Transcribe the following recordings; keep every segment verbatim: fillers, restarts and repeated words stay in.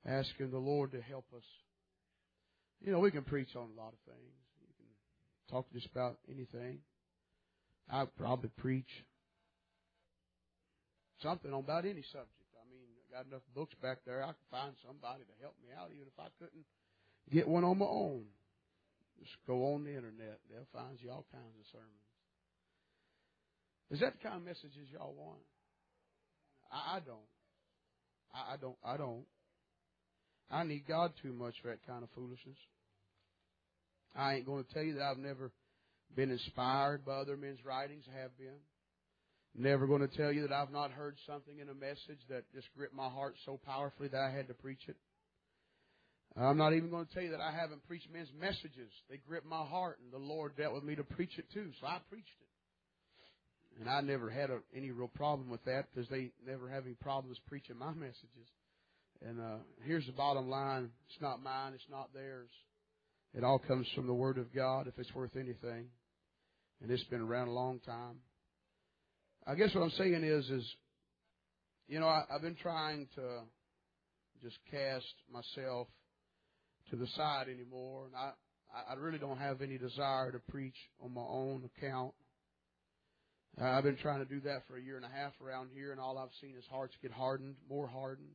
asking the Lord to help us. You know, we can preach on a lot of things. You can talk just about anything. I probably preach something on about any subject. I mean, I got enough books back there. I could find somebody to help me out, even if I couldn't get one on my own. Just go on the internet. They'll find you all kinds of sermons. Is that the kind of messages y'all want? I, I don't. I, I don't. I don't. I need God too much for that kind of foolishness. I ain't going to tell you that I've never been inspired by other men's writings. I have been. Never going to tell you that I've not heard something in a message that just gripped my heart so powerfully that I had to preach it. I'm not even going to tell you that I haven't preached men's messages. They gripped my heart, and the Lord dealt with me to preach it too, so I preached it. And I never had a, any real problem with that because they never have any problems preaching my messages. And uh, here's the bottom line. It's not mine. It's not theirs. It all comes from the Word of God if it's worth anything. And it's been around a long time. I guess what I'm saying is, is you know, I, I've been trying to just cast myself to the side anymore. And I, I really don't have any desire to preach on my own account. Uh, I've been trying to do that for a year and a half around here, and all I've seen is hearts get hardened, more hardened,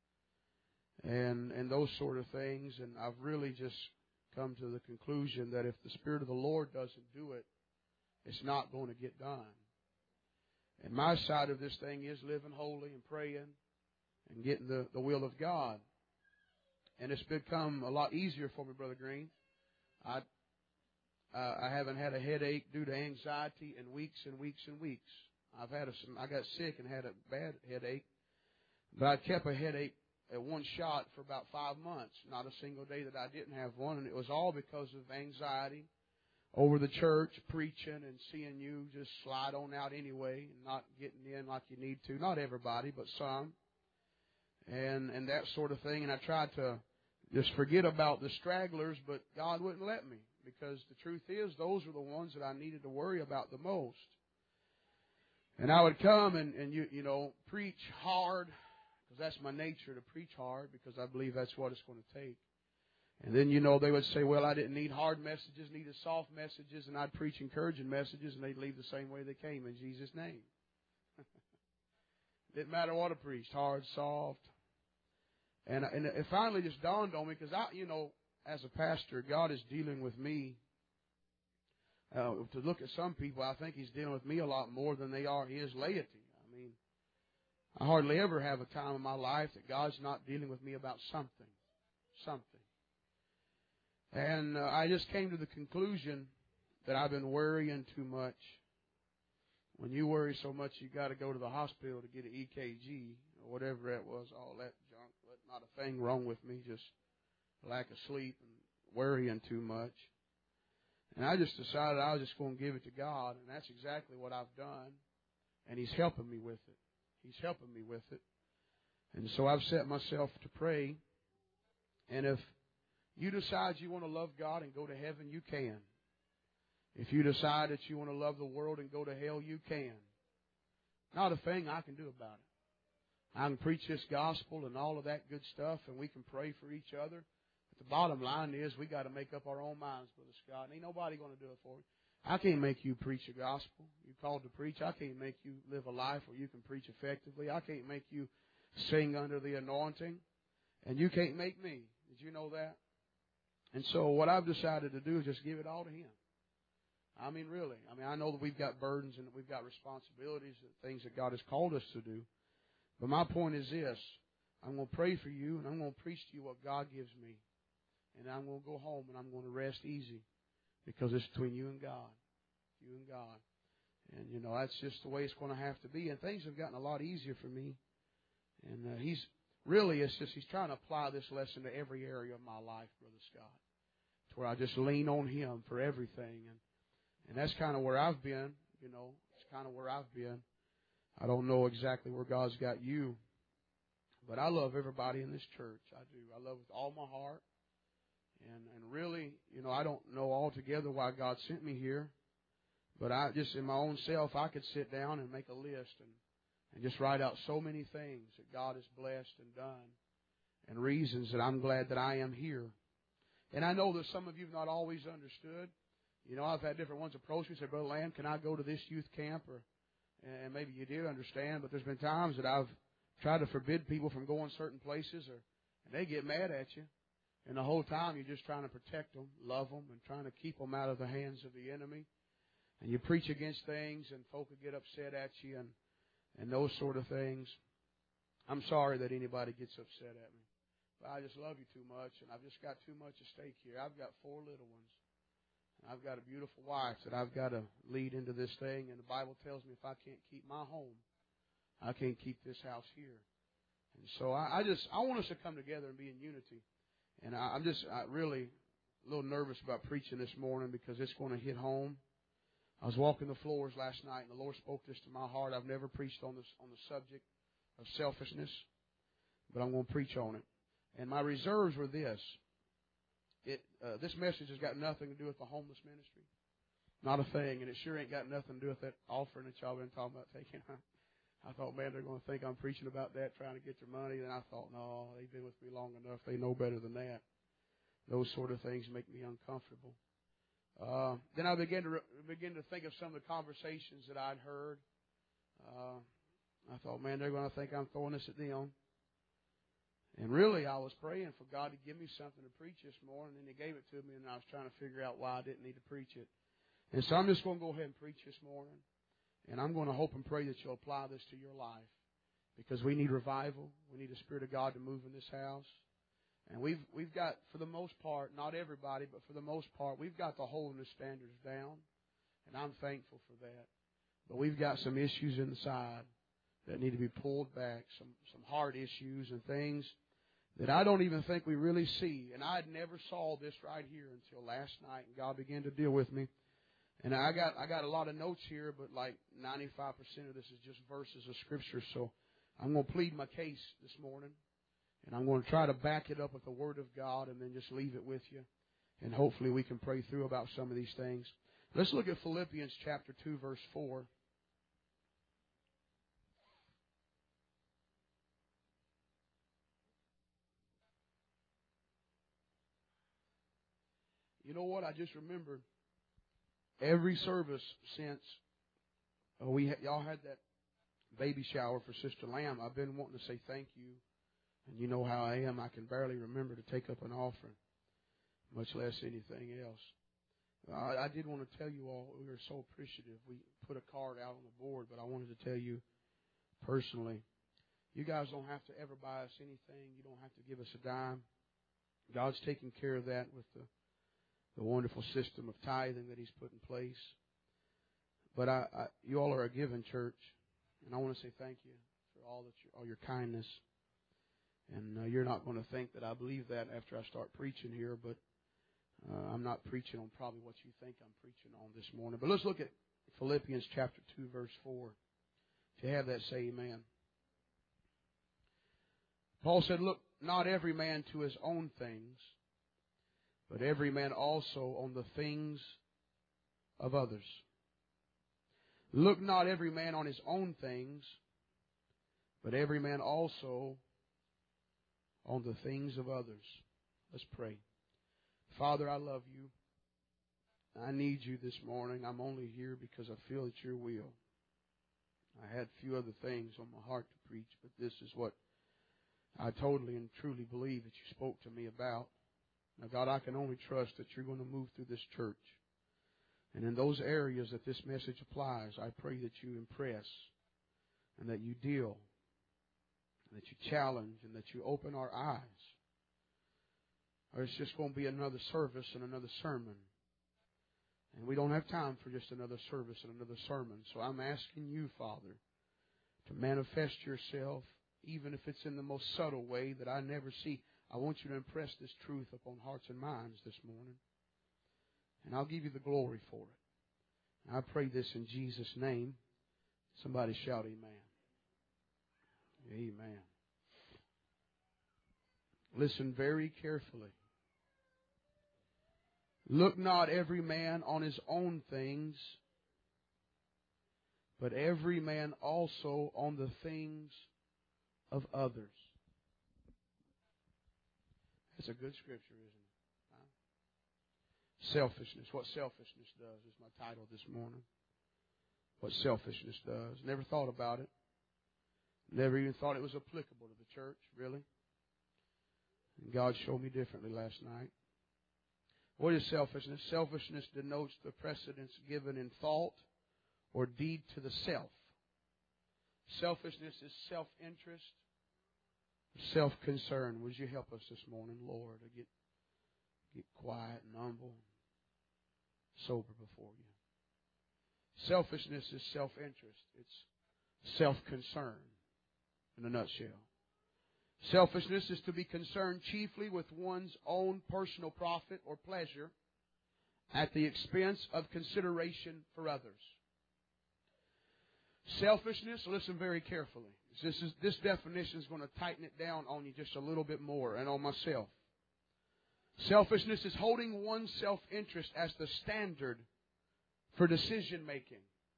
and and those sort of things. And I've really just come to the conclusion that if the Spirit of the Lord doesn't do it, it's not going to get done. And my side of this thing is living holy and praying and getting the, the will of God. And it's become a lot easier for me, Brother Green. I uh, I haven't had a headache due to anxiety in weeks and weeks and weeks. I've had a, I got sick and had a bad headache, but I kept a headache at one shot for about five months. Not a single day that I didn't have one, and it was all because of anxiety over the church, preaching and seeing you just slide on out anyway and not getting in like you need to. Not everybody, but some. And and that sort of thing. And I tried to just forget about the stragglers, but God wouldn't let me, because the truth is those were the ones that I needed to worry about the most. And I would come and, and you you know, preach hard, because that's my nature, to preach hard, because I believe that's what it's going to take. And then, you know, they would say, well, I didn't need hard messages, needed soft messages, and I'd preach encouraging messages, and they'd leave the same way they came, in Jesus' name. Didn't matter what I preached, hard, soft. And, and it finally just dawned on me, because, I, you know, as a pastor, God is dealing with me. Uh, to look at some people, I think He's dealing with me a lot more than they are His laity. I mean, I hardly ever have a time in my life that God's not dealing with me about something. Something. And uh, I just came to the conclusion that I've been worrying too much. When you worry so much, you got to go to the hospital to get an E K G or whatever that was, all that junk. But not a thing wrong with me, just lack of sleep and worrying too much. And I just decided I was just going to give it to God, and that's exactly what I've done. And He's helping me with it. He's helping me with it. And so I've set myself to pray. And if you decide you want to love God and go to heaven, you can. If you decide that you want to love the world and go to hell, you can. Not a thing I can do about it. I can preach this gospel and all of that good stuff, and we can pray for each other. But the bottom line is we got to make up our own minds, Brother Scott. And ain't nobody going to do it for you. I can't make you preach the gospel. You're called to preach. I can't make you live a life where you can preach effectively. I can't make you sing under the anointing. And you can't make me. Did you know that? And so what I've decided to do is just give it all to Him. I mean, really. I mean, I know that we've got burdens and that we've got responsibilities and things that God has called us to do. But my point is this. I'm going to pray for you, and I'm going to preach to you what God gives me. And I'm going to go home, and I'm going to rest easy, because it's between you and God. You and God. And, you know, that's just the way it's going to have to be. And things have gotten a lot easier for me. And uh, He's really, it's just He's trying to apply this lesson to every area of my life, Brother Scott, to where I just lean on Him for everything. And and that's kind of where I've been, you know. It's kind of where I've been. I don't know exactly where God's got you, but I love everybody in this church. I do. I love with all my heart. And and really, you know, I don't know altogether why God sent me here, but I just, in my own self, I could sit down and make a list and, and just write out so many things that God has blessed and done. and reasons that I'm glad that I am here. And I know that some of you have not always understood. You know, I've had different ones approach me and say, Brother Lamb, can I go to this youth camp? Or, and maybe you did understand, but there's been times that I've tried to forbid people from going certain places, or and they get mad at you. And the whole time you're just trying to protect them, love them, and trying to keep them out of the hands of the enemy. And you preach against things, and folk will get upset at you, and, and those sort of things. I'm sorry that anybody gets upset at me. But I just love you too much, and I've just got too much at stake here. I've got four little ones. And I've got a beautiful wife that I've got to lead into this thing. And the Bible tells me if I can't keep my home, I can't keep this house here. And so I, I just, I want us to come together and be in unity. And I, I'm just I really a little nervous about preaching this morning because it's going to hit home. I was walking the floors last night, and the Lord spoke this to my heart. I've never preached on this on the subject of selfishness, but I'm going to preach on it. And my reserves were this. It uh, this message has got nothing to do with the homeless ministry. Not a thing. And it sure ain't got nothing to do with that offering that y'all been talking about taking. I thought, man, they're going to think I'm preaching about that, trying to get their money. And I thought, no, they've been with me long enough. They know better than that. Those sort of things make me uncomfortable. Uh, then I began to re- begin to think of some of the conversations that I'd heard. Uh, I thought, man, they're going to think I'm throwing this at them. And really, I was praying for God to give me something to preach this morning, and He gave it to me, and I was trying to figure out why I didn't need to preach it. And so I'm just going to go ahead and preach this morning, and I'm going to hope and pray that you'll apply this to your life, because we need revival. We need the Spirit of God to move in this house. And we've we've got, for the most part, not everybody, but for the most part, we've got the holiness standards down, and I'm thankful for that. But we've got some issues inside that need to be pulled back, some some hard issues and things that I don't even think we really see. And I had never saw this right here until last night, and God began to deal with me. And I got I got a lot of notes here, but like ninety-five percent of this is just verses of Scripture. So I'm going to plead my case this morning, and I'm going to try to back it up with the Word of God and then just leave it with you. And hopefully we can pray through about some of these things. Let's look at Philippians chapter two, verse four. You know what? I just remembered every service since uh, we ha- y'all had that baby shower for Sister Lamb. I've been wanting to say thank you. And you know how I am. I can barely remember to take up an offering, much less anything else. I, I did want to tell you all we were so appreciative. We put a card out on the board, but I wanted to tell you personally, you guys don't have to ever buy us anything. You don't have to give us a dime. God's taking care of that with the the wonderful system of tithing that He's put in place. But I, I, you all are a giving church, and I want to say thank you for all that you, all your kindness. And uh, you're not going to think that I believe that after I start preaching here, but uh, I'm not preaching on probably what you think I'm preaching on this morning. But let's look at Philippians chapter two, verse four. If you have that, say amen. Paul said, look not every man to his own things, but every man also on the things of others. Look not every man on his own things, but every man also on the things of others. Let's pray. Father, I love you. I need you this morning. I'm only here because I feel it's your will. I had a few other things on my heart to preach, but this is what I totally and truly believe that you spoke to me about. Now, God, I can only trust that you're going to move through this church. And in those areas that this message applies, I pray that you impress and that you deal, and that you challenge, and that you open our eyes. Or it's just going to be another service and another sermon. And we don't have time for just another service and another sermon. So I'm asking you, Father, to manifest yourself, even if it's in the most subtle way that I never see. I want you to impress this truth upon hearts and minds this morning. And I'll give you the glory for it. And I pray this in Jesus' name. Somebody shout amen. Amen. Listen very carefully. Look not every man on his own things, but every man also on the things of others. It's a good scripture, isn't it? Huh? Selfishness. What selfishness does is my title this morning. What selfishness does. Never thought about it. Never even thought it was applicable to the church, really. And God showed me differently last night. What is selfishness? Selfishness denotes the precedence given in thought or deed to the self. Selfishness is self-interest, self-concern. Would you help us this morning, Lord, to get, get quiet and humble and sober before you? Selfishness is self-interest. It's self-concern in a nutshell. Selfishness is to be concerned chiefly with one's own personal profit or pleasure at the expense of consideration for others. Selfishness, listen very carefully. This, is, this definition is going to tighten it down on you just a little bit more and on myself. Selfishness is holding one's self-interest as the standard for decision making.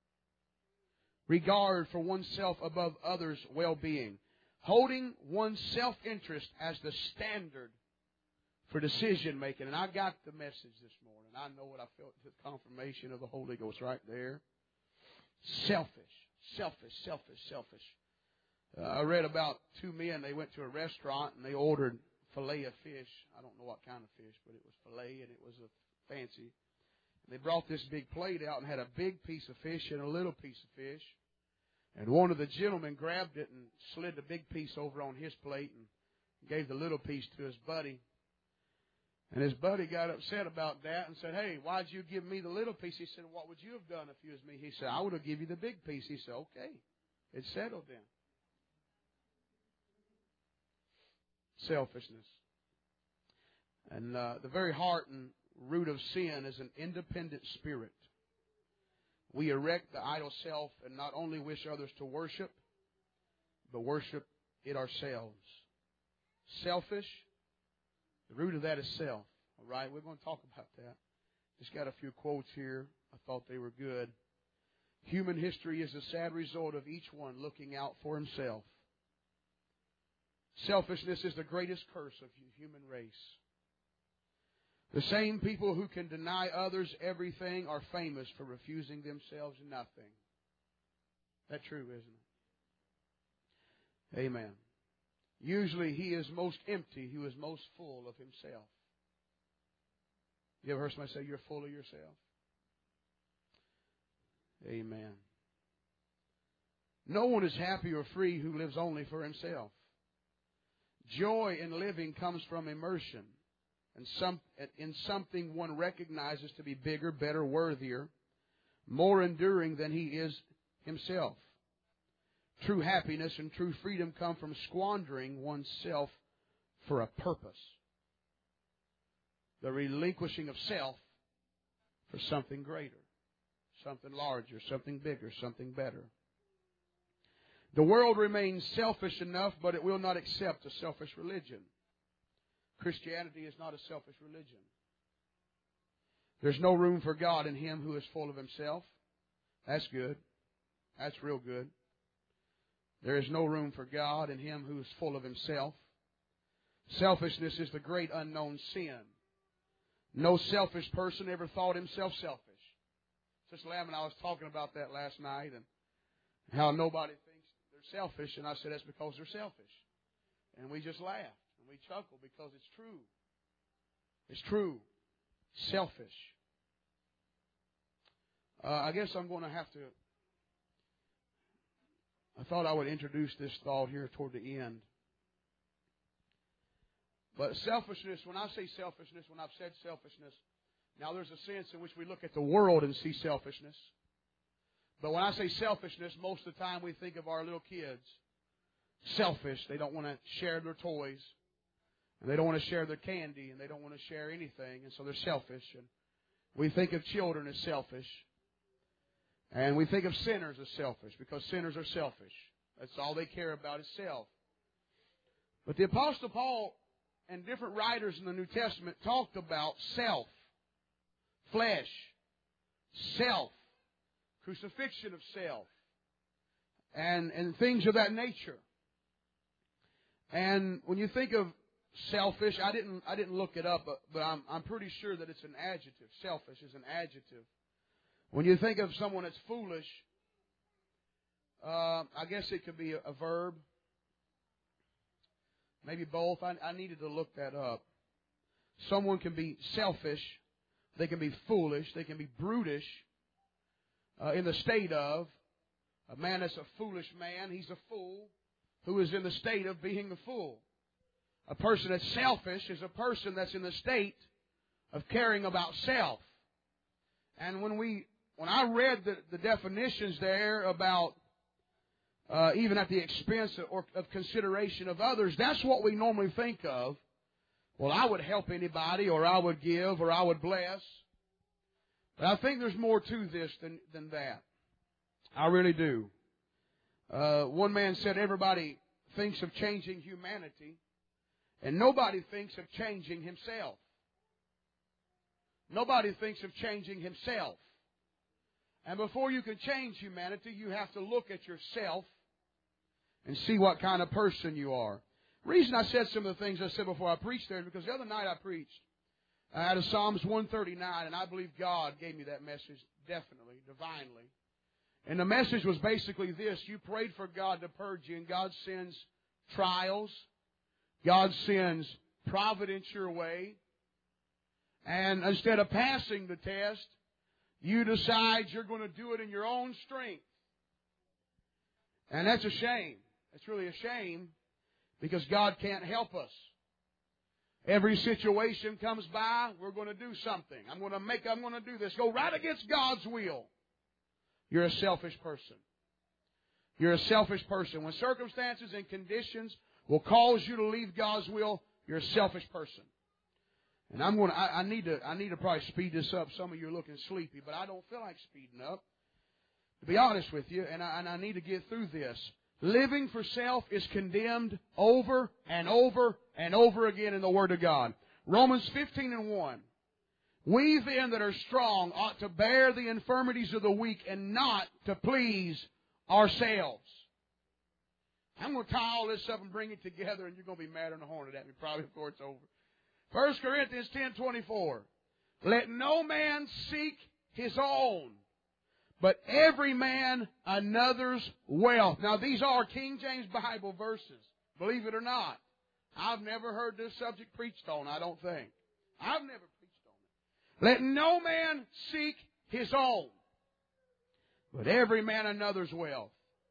Regard for oneself above others' well-being. Holding one's self-interest as the standard for decision making. And I got the message this morning. I know what I felt, the confirmation of the Holy Ghost right there. Selfish, selfish, selfish, selfish. Uh, I read about two men. They went to a restaurant and they ordered fillet of fish. I don't know what kind of fish, but it was fillet and it was a fancy. And they brought this big plate out and had a big piece of fish and a little piece of fish. And one of the gentlemen grabbed it and slid the big piece over on his plate and gave the little piece to his buddy. And his buddy got upset about that and said, "Hey, why'd you give me the little piece?" He said, "What would you have done if you was me?" He said, "I would have given you the big piece." He said, "Okay, it's settled then." Selfishness. And uh, the very heart and root of sin is an independent spirit. We erect the idol self and not only wish others to worship, but worship it ourselves. Selfish, the root of that is self. All right, we're going to talk about that. Just got a few quotes here. I thought they were good. Human history is a sad result of each one looking out for himself. Selfishness is the greatest curse of the human race. The same people who can deny others everything are famous for refusing themselves nothing. That's true, isn't it? Amen. Usually he is most empty who is most full of himself. You ever heard somebody say you're full of yourself? Amen. No one is happy or free who lives only for himself. Joy in living comes from immersion. And some, in something one recognizes to be bigger, better, worthier, more enduring than he is himself. True happiness and true freedom come from squandering oneself for a purpose. The relinquishing of self for something greater, something larger, something bigger, something better. The world remains selfish enough, but it will not accept a selfish religion. Christianity is not a selfish religion. There's no room for God in him who is full of himself. That's good. That's real good. There is no room for God in him who is full of himself. Selfishness is the great unknown sin. No selfish person ever thought himself selfish. Sister Lamb and I was talking about that last night and how nobody thinks they're selfish. And I said that's because they're selfish. And we just laughed. We chuckle because it's true. It's true. Selfish. Uh, I guess I'm going to have to... I thought I would introduce this thought here toward the end. But selfishness, when I say selfishness, when I've said selfishness, now there's a sense in which we look at the world and see selfishness. But when I say selfishness, most of the time we think of our little kids. Selfish. They don't want to share their toys. And they don't want to share their candy, and they don't want to share anything, and so they're selfish. And we think of children as selfish. And we think of sinners as selfish, because sinners are selfish. That's all they care about is self. But the Apostle Paul and different writers in the New Testament talked about self, flesh, self, crucifixion of self, and, and things of that nature. And when you think of selfish. I didn't I didn't look it up, but, but I'm I'm pretty sure that it's an adjective. Selfish is an adjective. When you think of someone that's foolish, uh, I guess it could be a, a verb. Maybe both. I, I needed to look that up. Someone can be selfish. They can be foolish. They can be brutish. Uh, in the state of a man that's a foolish man, he's a fool who is in the state of being a fool. A person that's selfish is a person that's in the state of caring about self. And when we, when I read the, the definitions there about uh, even at the expense of, or of consideration of others, that's what we normally think of. Well, I would help anybody, or I would give, or I would bless. But I think there's more to this than, than that. I really do. Uh, one man said everybody thinks of changing humanity, and nobody thinks of changing himself. Nobody thinks of changing himself. And before you can change humanity, you have to look at yourself and see what kind of person you are. The reason I said some of the things I said before I preached there is because the other night I preached out of Psalms one thirty-nine, and I believe God gave me that message definitely, divinely. And the message was basically this: you prayed for God to purge you, and God sends trials. God sends providence your way. And instead of passing the test, you decide you're going to do it in your own strength. And that's a shame. It's really a shame because God can't help us. Every situation comes by, we're going to do something. I'm going to make, I'm going to do this. Go right against God's will. You're a selfish person. You're a selfish person. When circumstances and conditions will cause you to leave God's will, you're a selfish person. And I'm going to, I, I need to, I need to probably speed this up. Some of you are looking sleepy, but I don't feel like speeding up, to be honest with you, and I, and I need to get through this. Living for self is condemned over and over and over again in the Word of God. Romans fifteen and one. We then that are strong ought to bear the infirmities of the weak and not to please ourselves. I'm going to tie all this up and bring it together, and you're going to be mad and horned at me probably before it's over. First Corinthians ten twenty-four. Let no man seek his own, but every man another's wealth. Now, these are King James Bible verses, believe it or not. I've never heard this subject preached on, I don't think. I've never preached on it. Let no man seek his own, but every man another's wealth.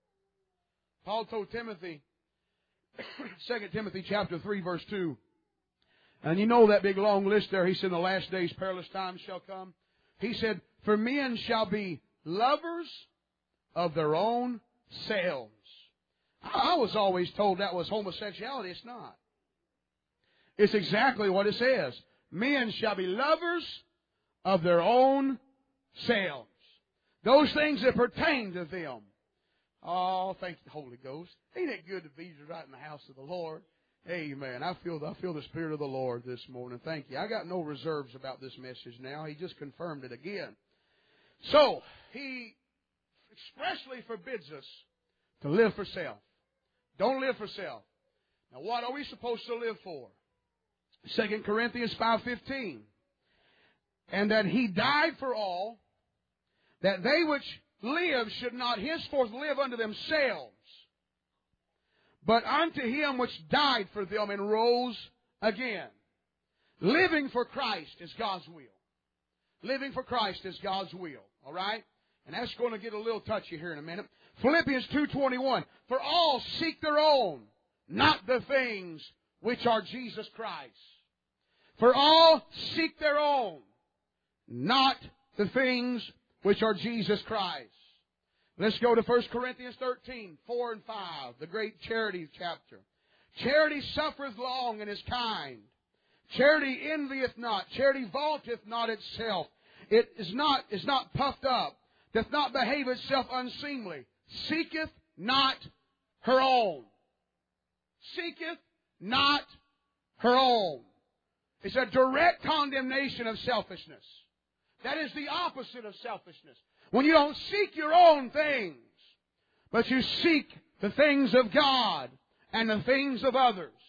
Paul told Timothy, Second Timothy chapter three, verse two, and you know that big long list there. He said, in the last days perilous times shall come. He said, for men shall be lovers of their own selves. I was always told that was homosexuality. It's not. It's exactly what it says. Men shall be lovers of their own selves. Those things that pertain to them. Oh, thank you, Holy Ghost. Ain't it good to be right in the house of the Lord? Amen. I feel, I feel the Spirit of the Lord this morning. Thank you. I got no reserves about this message now. He just confirmed it again. So, he expressly forbids us to live for self. Don't live for self. Now, what are we supposed to live for? Second Corinthians five fifteen. And that he died for all, that they which live should not henceforth live unto themselves, but unto him which died for them and rose again. Living for Christ is God's will. Living for Christ is God's will. All right? And that's going to get a little touchy here in a minute. Philippians two twenty-one. For all seek their own, not the things which are Jesus Christ. For all seek their own, not the things which are Jesus Christ. Let's go to First Corinthians thirteen, four and five, the great charity chapter. Charity suffereth long and is kind. Charity envieth not. Charity vaunteth not itself. It is not, is not puffed up, doth not behave itself unseemly, seeketh not her own. Seeketh not her own. It's a direct condemnation of selfishness. That is the opposite of selfishness. When you don't seek your own things, but you seek the things of God and the things of others,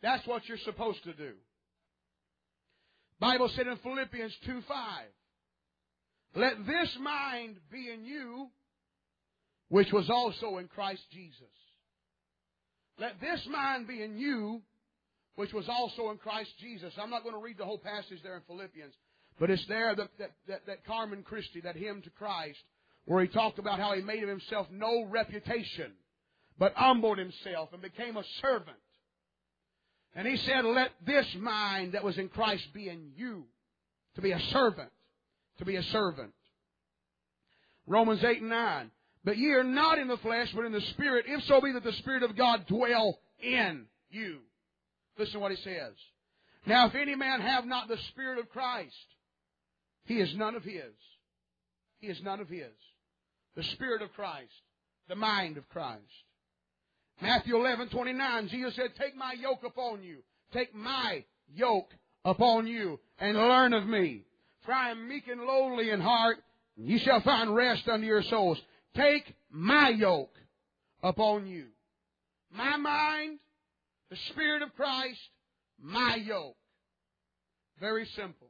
That's what you're supposed to do. Bible said in Philippians two five, let this mind be in you, which was also in Christ Jesus. Let this mind be in you, which was also in Christ Jesus. I'm not going to read the whole passage there in Philippians, but it's there that, that, that, that Carmen Christie, that hymn to Christ, where he talked about how he made of himself no reputation, but humbled himself and became a servant. And he said, let this mind that was in Christ be in you, to be a servant, to be a servant. Romans eight and nine, but ye are not in the flesh, but in the Spirit, if so be that the Spirit of God dwell in you. Listen to what he says. Now if any man have not the Spirit of Christ, he is none of his. He is none of his. The Spirit of Christ, the mind of Christ. Matthew eleven twenty-nine, Jesus said, take my yoke upon you. Take my yoke upon you and learn of me. For I am meek and lowly in heart, and ye shall find rest unto your souls. Take my yoke upon you. My mind, the Spirit of Christ, my yoke. Very simple.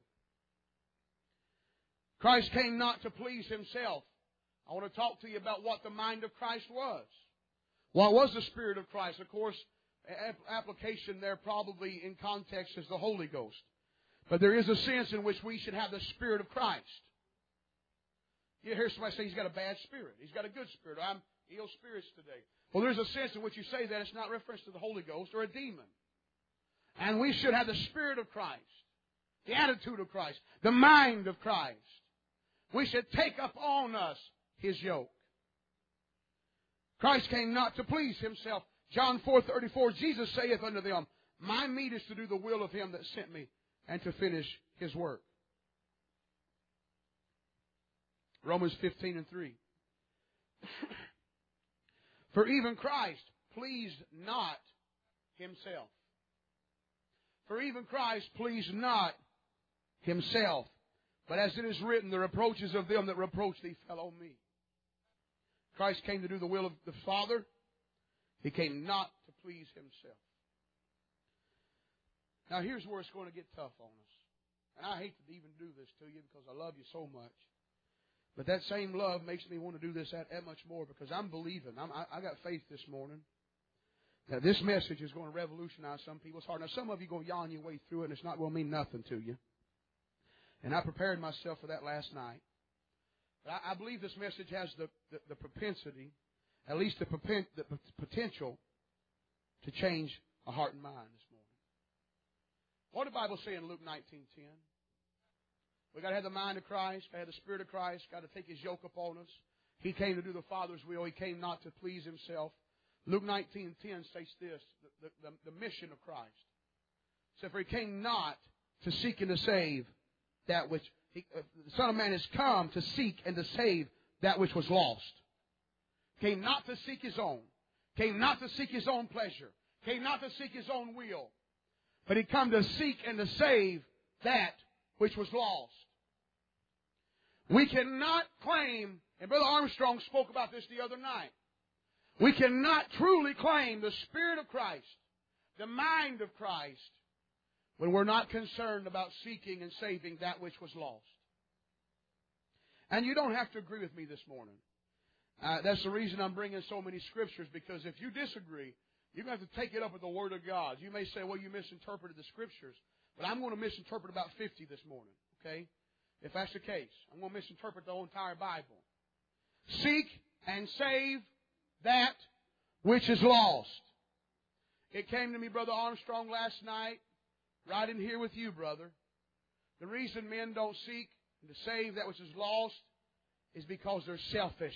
Christ came not to please himself. I want to talk to you about what the mind of Christ was. What was the Spirit of Christ? Of course, application there probably in context is the Holy Ghost. But there is a sense in which we should have the Spirit of Christ. You hear somebody say he's got a bad spirit. He's got a good spirit. I'm ill spirits today. Well, there's a sense in which you say that it's not reference to the Holy Ghost or a demon. And we should have the Spirit of Christ, the attitude of Christ, the mind of Christ. We should take up on us His yoke. Christ came not to please Himself. John four thirty-four, Jesus saith unto them, my meat is to do the will of Him that sent me and to finish His work. Romans fifteen and three. For even Christ pleased not Himself. For even Christ pleased not Himself. But as it is written, the reproaches of them that reproach thee fell on me. Christ came to do the will of the Father. He came not to please Himself. Now here's where it's going to get tough on us. And I hate to even do this to you because I love you so much. But that same love makes me want to do this that, that much more because I'm believing. I'm, I, I got faith this morning. Now this message is going to revolutionize some people's heart. Now some of you are going to yawn your way through it and it's not going to mean nothing to you. And I prepared myself for that last night. But I, I believe this message has the, the, the propensity, at least the, propen, the potential to change a heart and mind this morning. What did the Bible say in Luke nineteen ten? We've got to have the mind of Christ, got to have the Spirit of Christ, got to take His yoke upon us. He came to do the Father's will. He came not to please Himself. Luke nineteen ten states this, the, the, the mission of Christ. It said, for He came not to seek and to save that which, he, uh, the Son of Man has come to seek and to save that which was lost. Came not to seek His own. Came not to seek His own pleasure. Came not to seek His own will. But He come to seek and to save that which was lost. We cannot claim, and Brother Armstrong spoke about this the other night, we cannot truly claim the Spirit of Christ, the mind of Christ, when we're not concerned about seeking and saving that which was lost. And you don't have to agree with me this morning. Uh, that's the reason I'm bringing so many scriptures, because if you disagree, you're going to have to take it up with the Word of God. You may say, well, you misinterpreted the scriptures. But I'm going to misinterpret about fifty this morning, okay? If that's the case. I'm going to misinterpret the whole entire Bible. Seek and save that which is lost. It came to me, Brother Armstrong, last night, right in here with you, brother. The reason men don't seek to save that which is lost is because they're selfish.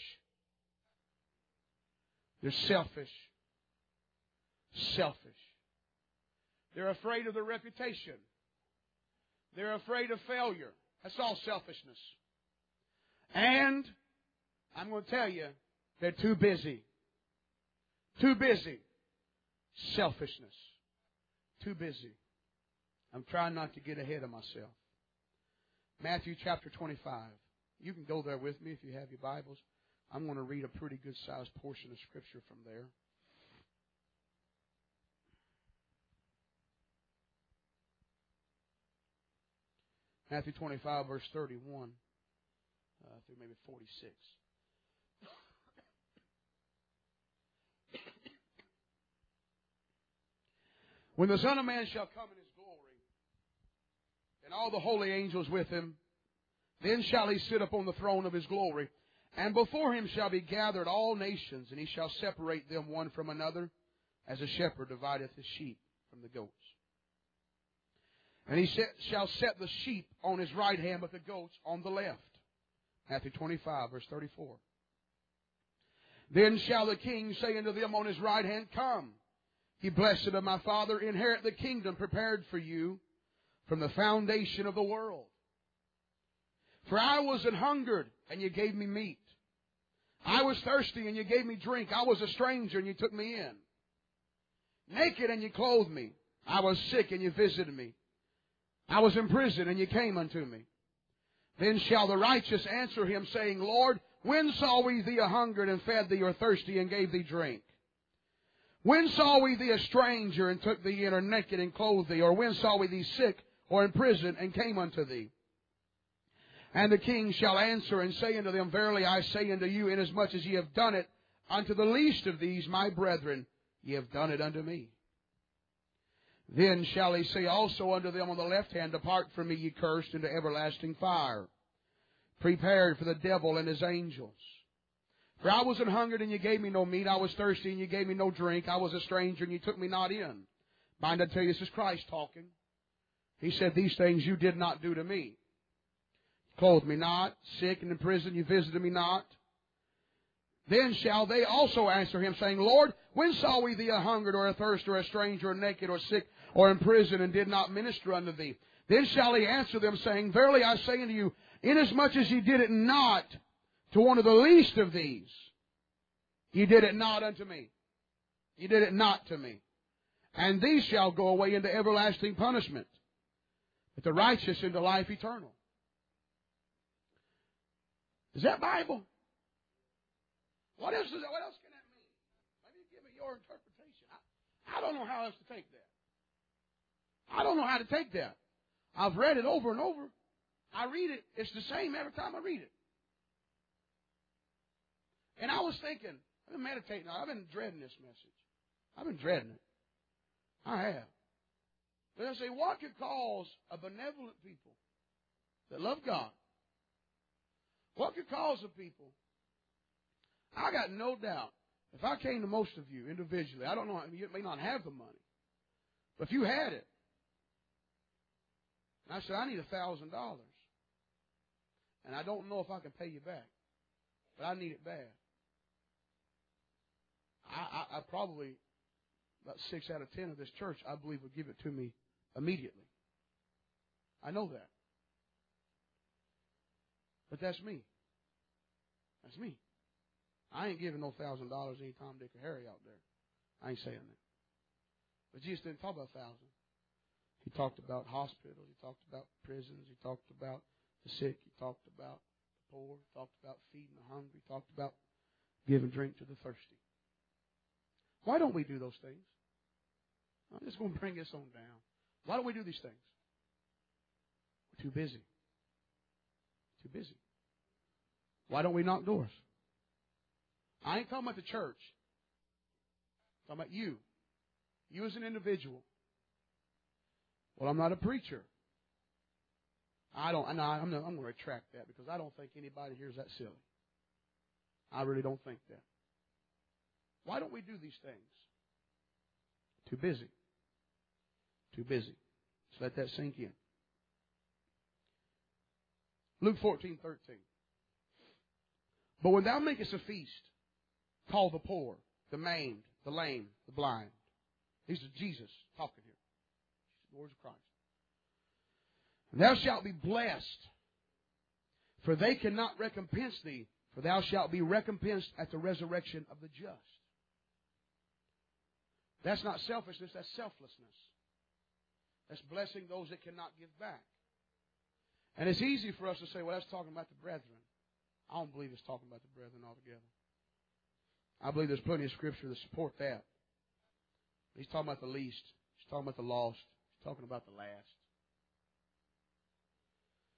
They're selfish. Selfish. They're afraid of their reputation. They're afraid of failure. That's all selfishness. And I'm going to tell you, they're too busy. Too busy. Selfishness. Too busy. I'm trying not to get ahead of myself. Matthew chapter twenty-five. You can go there with me if you have your Bibles. I'm going to read a pretty good sized portion of Scripture from there. Matthew twenty-five, verse thirty-one uh, through maybe forty-six. When the Son of Man shall come in His glory, and all the holy angels with Him, then shall He sit upon the throne of His glory. And before Him shall be gathered all nations, and He shall separate them one from another, as a shepherd divideth his sheep from the goats. And He set, shall set the sheep on His right hand, but the goats on the left. Matthew twenty-five, verse thirty-four. Then shall the King say unto them on His right hand, Come, ye blessed of my Father, inherit the kingdom prepared for you from the foundation of the world. For I was an hungered, and you gave me meat. I was thirsty, and you gave me drink. I was a stranger, and you took me in. Naked, and you clothed me. I was sick, and you visited me. I was in prison, and you came unto me. Then shall the righteous answer Him, saying, Lord, when saw we thee a hungered, and fed thee, or thirsty, and gave thee drink? When saw we thee a stranger, and took thee in, or naked, and clothed thee? Or when saw we thee sick, or in prison, and came unto thee? And the King shall answer and say unto them, Verily I say unto you, inasmuch as ye have done it unto the least of these my brethren, ye have done it unto me. Then shall He say also unto them on the left hand, Depart from me, ye cursed, into everlasting fire, prepared for the devil and his angels. For I was an hungered, and you gave me no meat. I was thirsty, and you gave me no drink. I was a stranger, and you took me not in. Mind, I tell you, this is Christ talking. He said, These things you did not do to me. Clothed me not, sick and in prison, you visited me not. Then shall they also answer Him, saying, Lord, when saw we thee a hungered, or a thirst, or a stranger, or naked, or sick, or in prison, and did not minister unto thee? Then shall He answer them, saying, Verily I say unto you, inasmuch as ye did it not to one of the least of these, ye did it not unto me. Ye did it not to me. And these shall go away into everlasting punishment, but the righteous into life eternal. Is that Bible? What else, is that, what else can that mean? Maybe give me your interpretation. I, I don't know how else to take that. I don't know how to take that. I've read it over and over. I read it. It's the same every time I read it. And I was thinking, I've been meditating. I've been dreading this message. I've been dreading it. I have. But I say, what could cause a benevolent people that love God? What could cause a people? I got no doubt. If I came to most of you individually, I don't know, you may not have the money, but if you had it, and I said, I need a thousand dollars, and I don't know if I can pay you back, but I need it bad. I, I, I probably, about six out of ten of this church, I believe, would give it to me immediately. I know that. But that's me. That's me. I ain't giving no thousand dollars any Tom, Dick, or Harry out there. I ain't saying that. But Jesus didn't talk about thousand. He talked about hospitals. He talked about prisons. He talked about the sick. He talked about the poor. He talked about feeding the hungry. He talked about giving drink to the thirsty. Why don't we do those things? I'm just going to bring this on down. Why don't we do these things? We're too busy. Too busy. Why don't we knock doors? I ain't talking about the church. I'm talking about you. You as an individual. Well, I'm not a preacher. I don't. No, I'm, not, I'm going to retract that because I don't think anybody here is that silly. I really don't think that. Why don't we do these things? Too busy. Too busy. Just let that sink in. Luke fourteen thirteen. But when thou makest a feast, call the poor, the maimed, the lame, the blind. These are Jesus talking here. The words of Christ. And thou shalt be blessed, for they cannot recompense thee, for thou shalt be recompensed at the resurrection of the just. That's not selfishness, that's selflessness. That's blessing those that cannot give back. And it's easy for us to say, well, that's talking about the brethren. I don't believe it's talking about the brethren altogether. I believe there's plenty of scripture to support that. He's talking about the least. He's talking about the lost. He's talking about the last.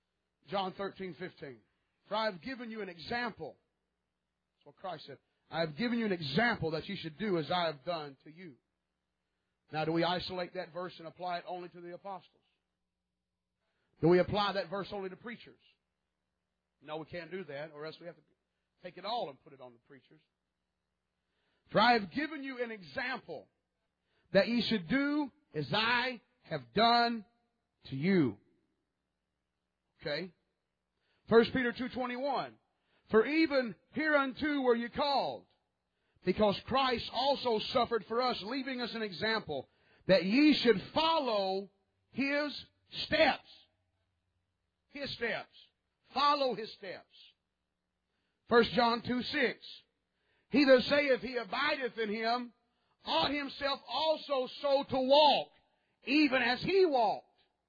John thirteen fifteen. For I have given you an example. That's what Christ said. I have given you an example that you should do as I have done to you. Now, do we isolate that verse and apply it only to the apostles? Do we apply that verse only to preachers? No, we can't do that, or else we have to take it all and put it on the preachers. For I have given you an example that ye should do as I have done to you. Okay? First Peter two twenty-one. For even hereunto were you called, because Christ also suffered for us, leaving us an example, that ye should follow His steps. His steps. Follow His steps. First John two six. He that saith he abideth in Him, ought himself also so to walk, even as He walked.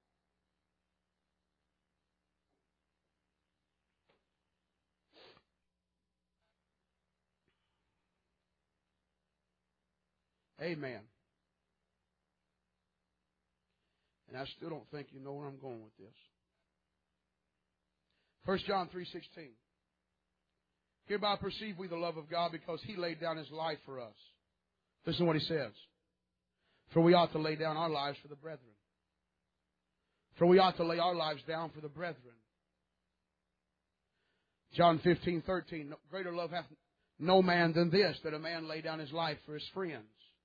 Amen. And I still don't think you know where I'm going with this. First John three sixteen. Hereby perceive we the love of God, because He laid down His life for us. Listen to what He says. For we ought to lay down our lives for the brethren. For we ought to lay our lives down for the brethren. John fifteen thirteen. Greater love hath no man than this, that a man lay down his life for his friends.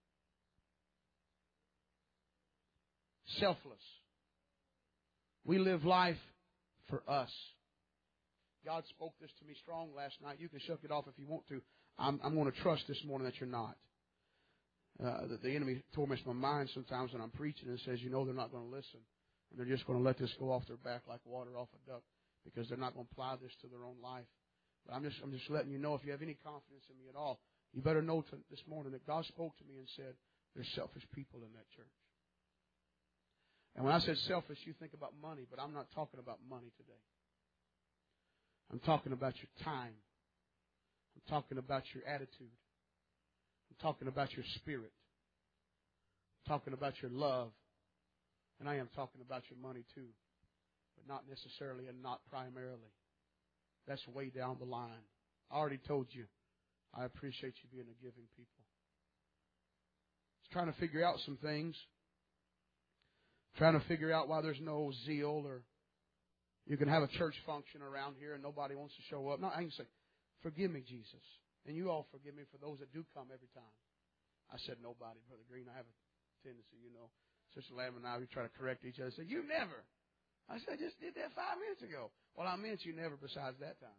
Selfless. We live life for us. God spoke this to me strong last night. You can shuck it off if you want to. I'm, I'm going to trust this morning that you're not. Uh, that the enemy torments my mind sometimes when I'm preaching and says, you know, they're not going to listen. And they're just going to let this go off their back like water off a duck, because they're not going to apply this to their own life. But I'm just, I'm just letting you know, if you have any confidence in me at all, you better know to, this morning that God spoke to me and said, there's selfish people in that church. And when I said selfish, you think about money, but I'm not talking about money today. I'm talking about your time. I'm talking about your attitude. I'm talking about your spirit. I'm talking about your love. And I am talking about your money too. But not necessarily and not primarily. That's way down the line. I already told you, I appreciate you being a giving people. Just trying to figure out some things. Trying to figure out why there's no zeal, or you can have a church function around here and nobody wants to show up. No, I can say, forgive me, Jesus. And you all forgive me for those that do come every time. I said nobody, Brother Green. I have a tendency, you know. Sister Lamb and I, we try to correct each other. Say, you never. I said, I just did that five minutes ago. Well, I meant you never besides that time.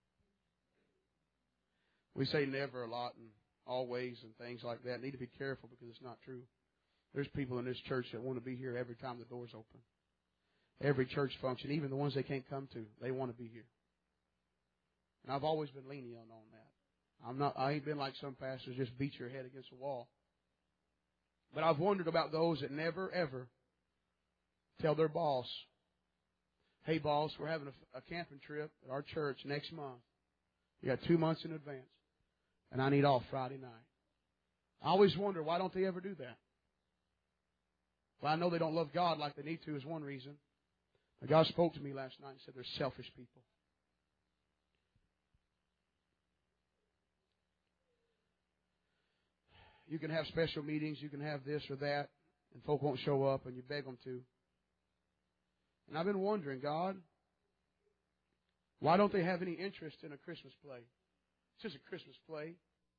We say never a lot and always and things like that. Need to be careful because it's not true. There's people in this church that want to be here every time the door's open. Every church function, even the ones they can't come to, they want to be here. And I've always been lenient on that. I'm not, I ain't been like some pastors, just beat your head against the wall. But I've wondered about those that never, ever tell their boss, hey, boss, we're having a, a camping trip at our church next month. You got two months in advance. And I need off Friday night. I always wonder, why don't they ever do that? Well, I know they don't love God like they need to is one reason. But God spoke to me last night and said they're selfish people. You can have special meetings, you can have this or that, and folk won't show up and you beg them to. And I've been wondering, God, why don't they have any interest in a Christmas play? It's just a Christmas play.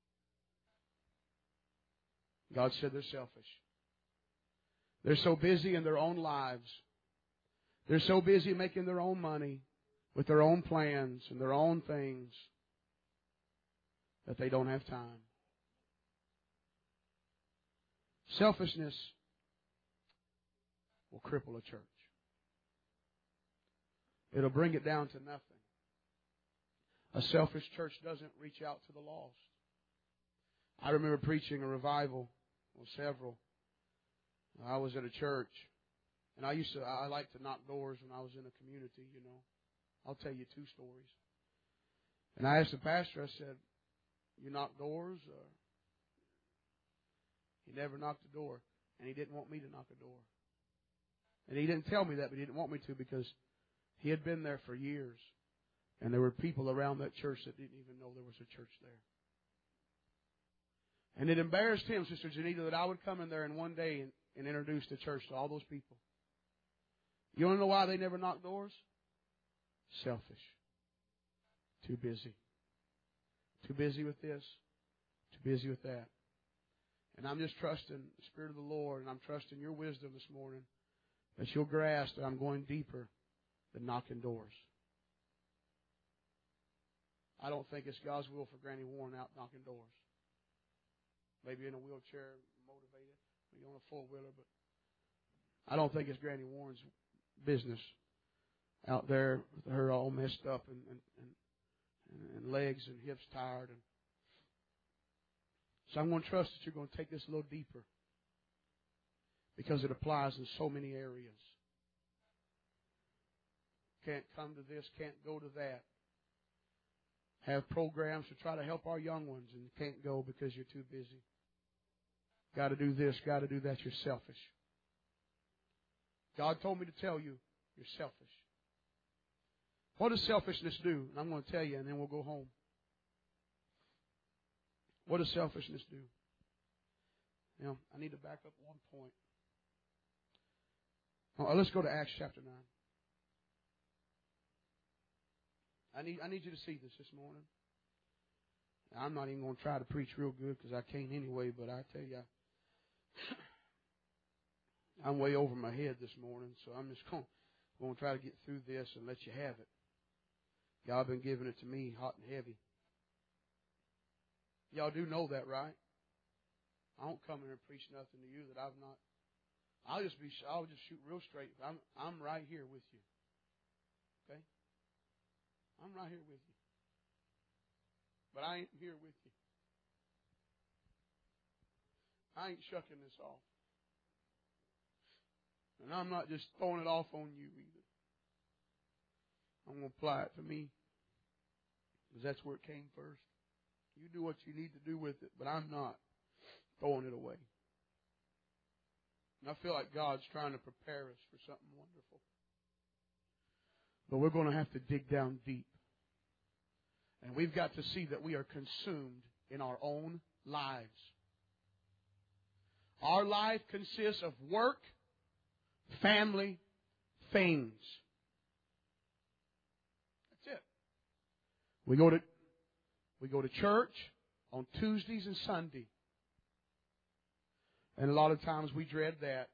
God said they're selfish. They're so busy in their own lives. They're so busy making their own money with their own plans and their own things that they don't have time. Selfishness will cripple a church. It'll bring it down to nothing. A selfish church doesn't reach out to the lost. I remember preaching a revival, well, several. I was at a church, and I used to, I liked to knock doors when I was in a community, you know. I'll tell you two stories. And I asked the pastor, I said, you knock doors? Or? He never knocked a door, and he didn't want me to knock a door. And he didn't tell me that, but he didn't want me to because He had been there for years. And there were people around that church that didn't even know there was a church there. And it embarrassed him, Sister Janita, that I would come in there in one day and, and introduce the church to all those people. You want to know why they never knocked doors? Selfish. Too busy. Too busy with this. Too busy with that. And I'm just trusting the Spirit of the Lord, and I'm trusting your wisdom this morning that you'll grasp that I'm going deeper than knocking doors. I don't think it's God's will for Granny Warren out knocking doors. Maybe in a wheelchair, motivated, maybe on a four-wheeler, but I don't think it's Granny Warren's business out there with her all messed up and, and, and, and legs and hips tired. And so I'm going to trust that you're going to take this a little deeper because it applies in so many areas. Can't come to this, can't go to that. Have programs to try to help our young ones and can't go because you're too busy. Got to do this, got to do that. You're selfish. God told me to tell you, you're selfish. What does selfishness do? And I'm going to tell you, and then we'll go home. What does selfishness do? Now, I need to back up one point. Oh, let's go to Acts chapter nine. I need I need you to see this this morning. I'm not even going to try to preach real good because I can't anyway, but I tell you, I, I'm way over my head this morning, so I'm just going, going to try to get through this and let you have it. God been giving it to me hot and heavy. Y'all do know that, right? I don't come here and preach nothing to you that I've not. I'll just be. I'll just shoot real straight. I'm. I'm right here with you. Okay. I'm right here with you. But I ain't here with you. I ain't shucking this off. And I'm not just throwing it off on you either. I'm going to apply it to me. Because that's where it came first. You do what you need to do with it, but I'm not throwing it away. And I feel like God's trying to prepare us for something wonderful. But we're going to have to dig down deep. And we've got to see that we are consumed in our own lives. Our life consists of work, family, things. That's it. We go to we go to church on Tuesdays and Sunday. And a lot of times we dread that.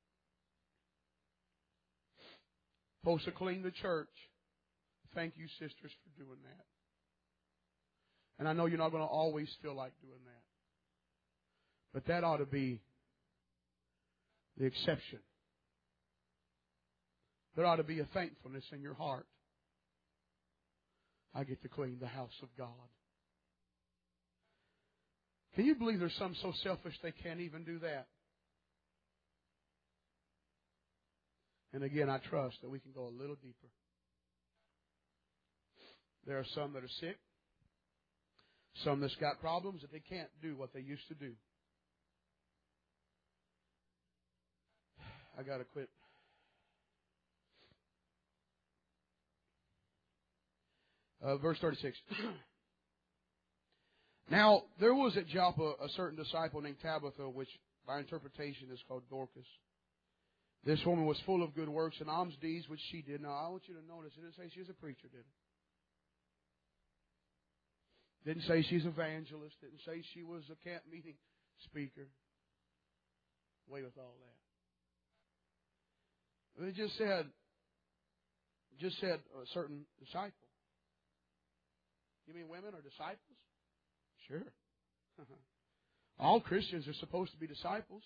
Supposed to clean the church. Thank you, sisters, for doing that. And I know you're not going to always feel like doing that. But that ought to be the exception. There ought to be a thankfulness in your heart. I get to clean the house of God. Can you believe there's some so selfish they can't even do that? And again, I trust that we can go a little deeper. There are some that are sick. Some that's got problems that they can't do what they used to do. I got to quit. Uh, verse thirty-six. Now, there was at Joppa a certain disciple named Tabitha, which by interpretation is called Dorcas. This woman was full of good works and alms deeds, which she did. Now, I want you to notice, it didn't say she was a preacher, did it? Didn't say she's an evangelist. Didn't say she was a camp meeting speaker. Away with all that. It just said, just said a certain disciple. You mean women are disciples? Sure. All Christians are supposed to be disciples.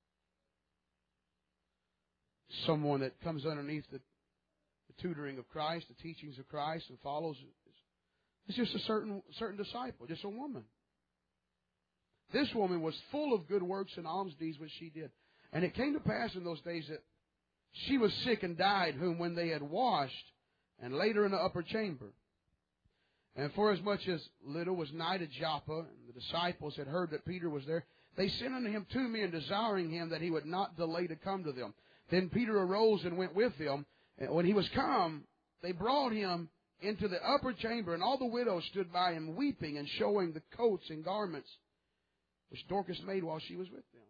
Someone that comes underneath the, the tutoring of Christ, the teachings of Christ, and follows. It's just a certain certain disciple, just a woman. This woman was full of good works and alms deeds which she did. And it came to pass in those days that she was sick and died, whom when they had washed and laid her in the upper chamber. And forasmuch as little was nigh to Joppa, and the disciples had heard that Peter was there, they sent unto him two men, desiring him that he would not delay to come to them. Then Peter arose and went with them. And when he was come, they brought him into the upper chamber, and all the widows stood by him, weeping and showing the coats and garments which Dorcas made while she was with them.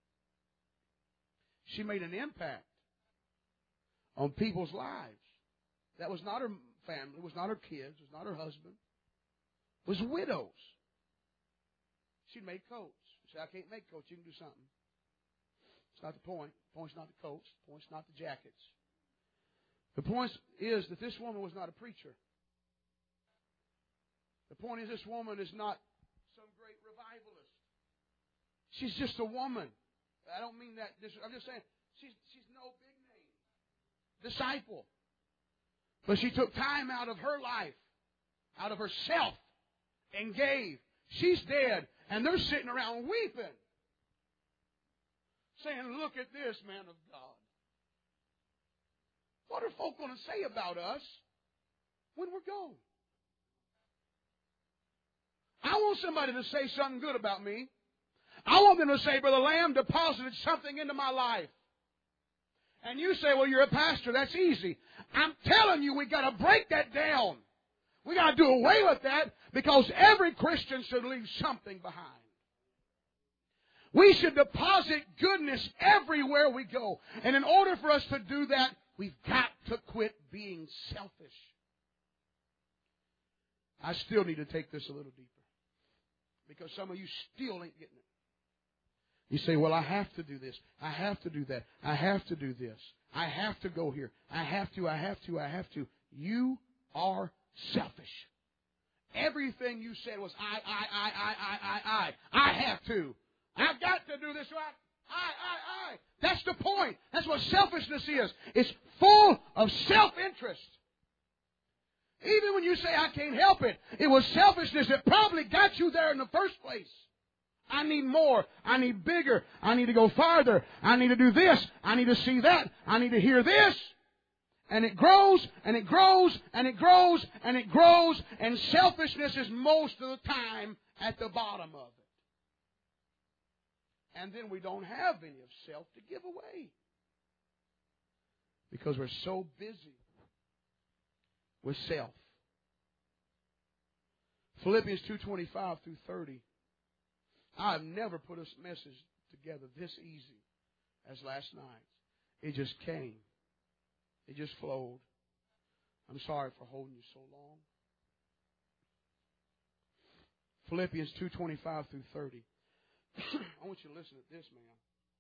She made an impact on people's lives. That was not her family, it was not her kids, it was not her husband. It was widows. She made coats. She said, I can't make coats, you can do something. It's not the point. The point's not the coats. The point's not the jackets. The point is that this woman was not a preacher. The point is this woman is not some great revivalist. She's just a woman. I don't mean that. I'm just saying she's, she's no big name disciple. But she took time out of her life, out of herself, and gave. She's dead, and they're sitting around weeping, saying, look at this, man of God. What are folk going to say about us when we're gone? I want somebody to say something good about me. I want them to say, Brother Lamb deposited something into my life. And you say, well, you're a pastor. That's easy. I'm telling you, we've got to break that down. We've got to do away with that because every Christian should leave something behind. We should deposit goodness everywhere we go. And in order for us to do that, we've got to quit being selfish. I still need to take this a little deeper because some of you still ain't getting it. You say, well, I have to do this. I have to do that. I have to do this. I have to go here. I have to, I have to, I have to. You are selfish. Everything you said was I, I, I, I, I, I, I. I have to. I've got to do this right. I, I, I. That's the point. That's what selfishness is. It's full of self-interest. Even when you say, I can't help it, it was selfishness that probably got you there in the first place. I need more. I need bigger. I need to go farther. I need to do this. I need to see that. I need to hear this. And it grows, and it grows, and it grows, and it grows, and selfishness is most of the time at the bottom of it. And then we don't have any of self to give away. Because we're so busy with self. Philippians two twenty-five through thirty. I've never put a message together this easy as last night. It just came. It just flowed. I'm sorry for holding you so long. Philippians two twenty-five through thirty. I want you to listen to this, man.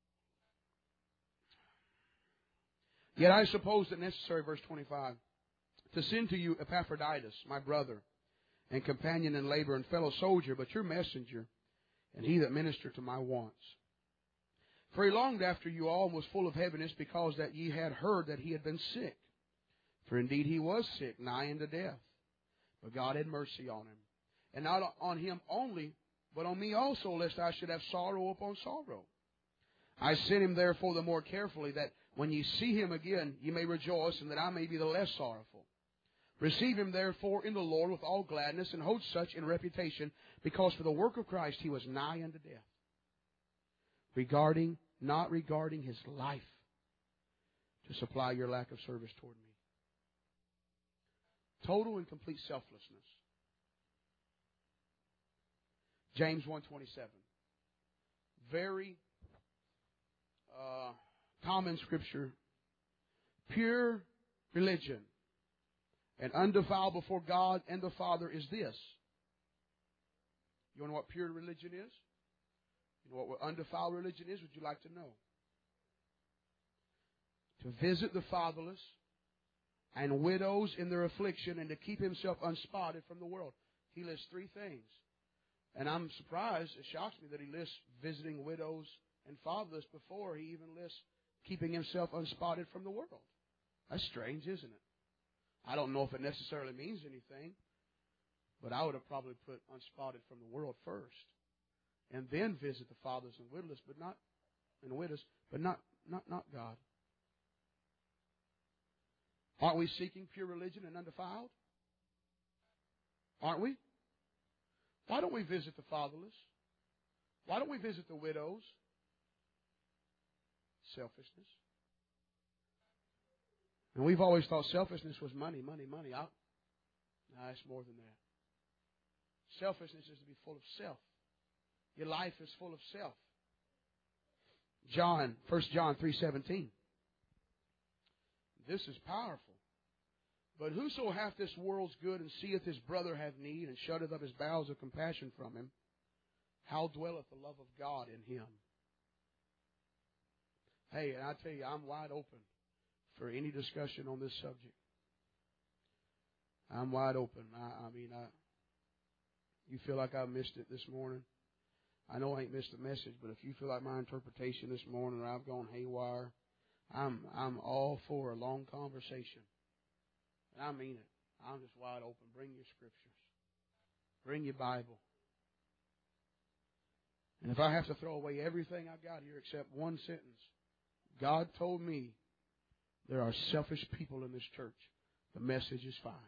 Yet I suppose it necessary, verse twenty-five, to send to you Epaphroditus, my brother, and companion in labor and fellow soldier, but your messenger, and he that ministered to my wants. For he longed after you all and was full of heaviness, because that ye had heard that he had been sick. For indeed he was sick, nigh unto death. But God had mercy on him. And not on him only, but on me also, lest I should have sorrow upon sorrow. I sent him therefore the more carefully, that when ye see him again, ye may rejoice, and that I may be the less sorrowful. Receive him therefore in the Lord with all gladness, and hold such in reputation, because for the work of Christ he was nigh unto death, regarding, not regarding his life, to supply your lack of service toward me. Total and complete selflessness. James one twenty-seven. Very uh, common scripture. Pure religion and undefiled before God and the Father is this. You want to know what pure religion is? You know what undefiled religion is? Would you like to know? To visit the fatherless and widows in their affliction, and to keep himself unspotted from the world. He lists three things. And I'm surprised, it shocks me that he lists visiting widows and fatherless before he even lists keeping himself unspotted from the world. That's strange, isn't it? I don't know if it necessarily means anything, but I would have probably put unspotted from the world first, and then visit the fathers and widows, but not and widows, but not not not God. Aren't we seeking pure religion and undefiled? Aren't we? Why don't we visit the fatherless? Why don't we visit the widows? Selfishness. And we've always thought selfishness was money, money, money. I, no, it's more than that. Selfishness is to be full of self. Your life is full of self. John, First John three seventeen. This is powerful. But whoso hath this world's good and seeth his brother have need and shutteth up his bowels of compassion from him, how dwelleth the love of God in him? Hey, and I tell you, I'm wide open for any discussion on this subject. I'm wide open. I, I mean, I, you feel like I missed it this morning? I know I ain't missed the message, but if you feel like my interpretation this morning or I've gone haywire, I'm I'm all for a long conversation. And I mean it. I'm just wide open. Bring your scriptures. Bring your Bible. And if I have to throw away everything I've got here except one sentence, God told me there are selfish people in this church. The message is fine.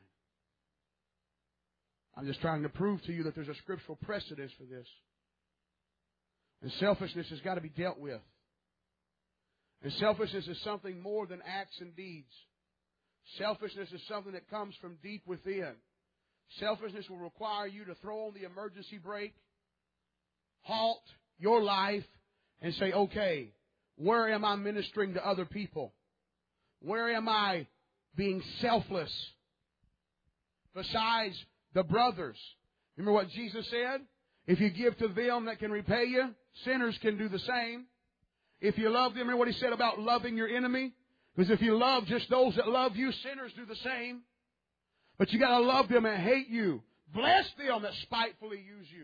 I'm just trying to prove to you that there's a scriptural precedence for this. And selfishness has got to be dealt with. And selfishness is something more than acts and deeds. Selfishness is something that comes from deep within. Selfishness will require you to throw on the emergency brake, halt your life, and say, okay, where am I ministering to other people? Where am I being selfless? Besides the brothers. Remember what Jesus said? If you give to them that can repay you, sinners can do the same. If you love them, remember what He said about loving your enemy? Because if you love just those that love you, sinners do the same. But you got to love them that hate you. Bless them that spitefully use you.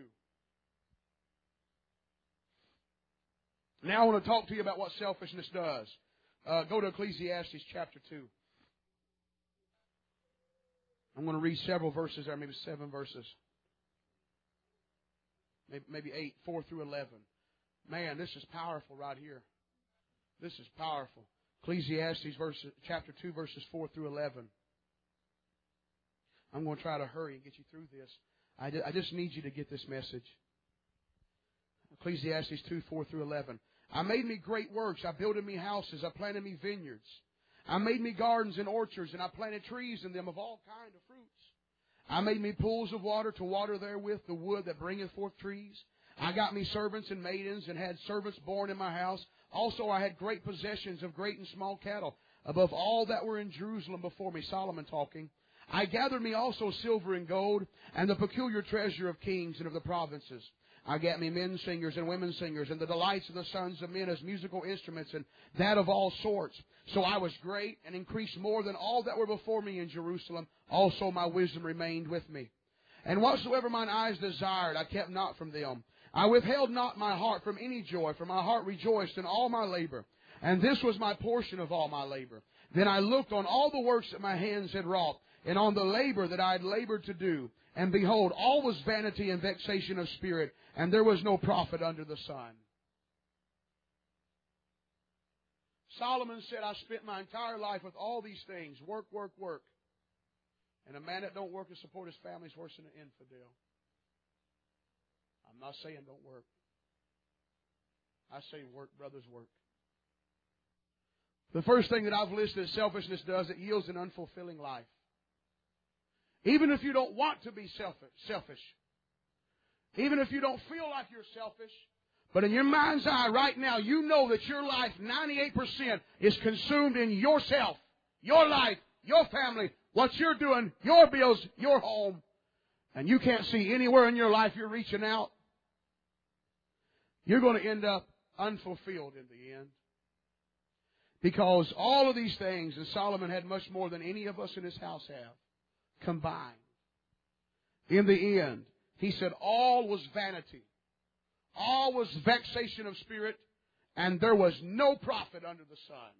Now I want to talk to you about what selfishness does. Uh, go to Ecclesiastes chapter two. I'm going to read several verses there, maybe seven verses. Maybe, maybe eight, four through eleven. Man, this is powerful right here. This is powerful. Ecclesiastes verse, chapter two, verses four through eleven. I'm going to try to hurry and get you through this. I, I just need you to get this message. Ecclesiastes two, four through eleven. I made me great works. I builded me houses. I planted me vineyards. I made me gardens and orchards, and I planted trees in them of all kind of fruits. I made me pools of water to water therewith the wood that bringeth forth trees. I got me servants and maidens, and had servants born in my house. Also I had great possessions of great and small cattle, above all that were in Jerusalem before me. Solomon talking. I gathered me also silver and gold, and the peculiar treasure of kings and of the provinces. I got me men singers and women singers, and the delights of the sons of men as musical instruments, and that of all sorts. So I was great, and increased more than all that were before me in Jerusalem. Also my wisdom remained with me. And whatsoever mine eyes desired, I kept not from them. I withheld not my heart from any joy, for my heart rejoiced in all my labor. And this was my portion of all my labor. Then I looked on all the works that my hands had wrought, and on the labor that I had labored to do. And behold, all was vanity and vexation of spirit, and there was no profit under the sun. Solomon said, I spent my entire life with all these things. Work, work, work. And a man that don't work to support his family is worse than an infidel. I'm not saying don't work. I say work, brothers, work. The first thing that I've listed selfishness does, it yields an unfulfilling life. Even if you don't want to be selfish, selfish. Even if you don't feel like you're selfish. But in your mind's eye right now, you know that your life, ninety-eight percent, is consumed in yourself, your life, your family, what you're doing, your bills, your home. And you can't see anywhere in your life you're reaching out. You're going to end up unfulfilled in the end. Because all of these things, and Solomon had much more than any of us in his house have, combined. In the end, he said all was vanity. All was vexation of spirit, and there was no profit under the sun.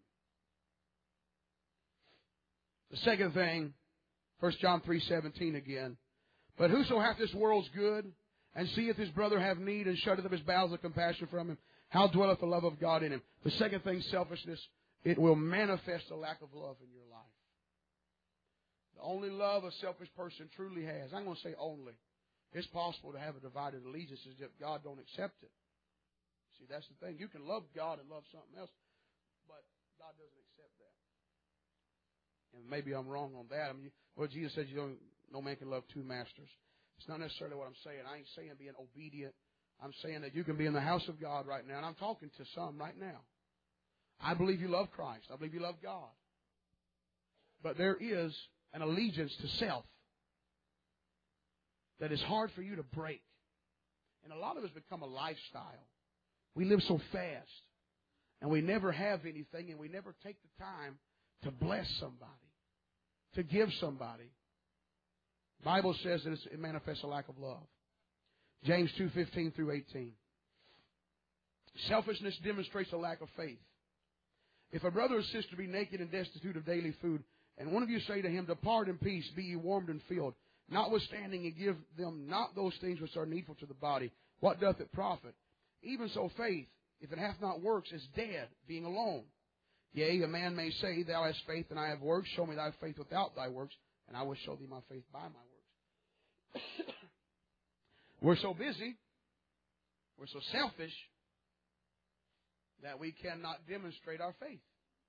The second thing, First John three seventeen again. But whoso hath this world's good, and seeth his brother have need, and shutteth up his bowels of compassion from him, how dwelleth the love of God in him? The second thing, selfishness, it will manifest a lack of love in your life. The only love a selfish person truly has, I'm going to say only, it's possible to have a divided allegiance as if God don't accept it. See, that's the thing. You can love God and love something else, but God doesn't accept that. And maybe I'm wrong on that. I mean, well, Jesus said you don't, no man can love two masters. It's not necessarily what I'm saying. I ain't saying being obedient. I'm saying that you can be in the house of God right now. And I'm talking to some right now. I believe you love Christ. I believe you love God. But there is an allegiance to self that is hard for you to break. And a lot of us become a lifestyle. We live so fast. And we never have anything. And we never take the time to bless somebody. To give somebody. The Bible says that it manifests a lack of love. James two fifteen through eighteen. Selfishness demonstrates a lack of faith. If a brother or sister be naked and destitute of daily food, and one of you say to him, Depart in peace, be ye warmed and filled, notwithstanding ye give them not those things which are needful to the body, what doth it profit? Even so faith, if it hath not works, is dead, being alone. Yea, a man may say, Thou hast faith, and I have works. Show me thy faith without thy works, and I will show thee my faith by my works. We're so busy, we're so selfish, that we cannot demonstrate our faith.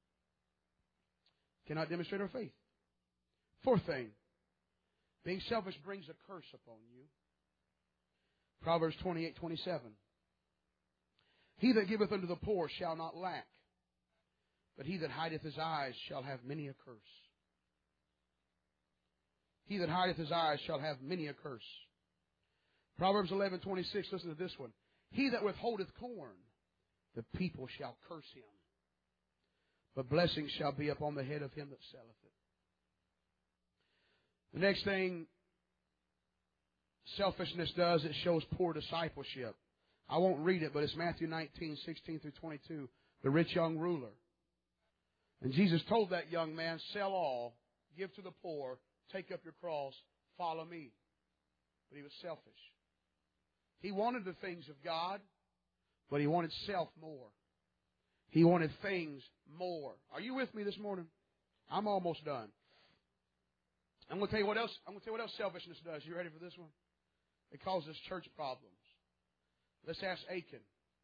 Cannot demonstrate our faith. Fourth thing, being selfish brings a curse upon you. Proverbs twenty-eight twenty-seven. He that giveth unto the poor shall not lack, but he that hideth his eyes shall have many a curse. He that hideth his eyes shall have many a curse. Proverbs eleven twenty-six, listen to this one. He that withholdeth corn, the people shall curse him, but blessing shall be upon the head of him that selleth it. The next thing selfishness does, it shows poor discipleship. I won't read it, but it's Matthew nineteen, sixteen through twenty-two, the rich young ruler. And Jesus told that young man, sell all, give to the poor, take up your cross, follow me. But he was selfish. He wanted the things of God, but he wanted self more. He wanted things more. Are you with me this morning? I'm almost done. I'm going to tell you what else. I'm going to tell you what else selfishness does. You ready for this one? It causes church problems. Let's ask Achan.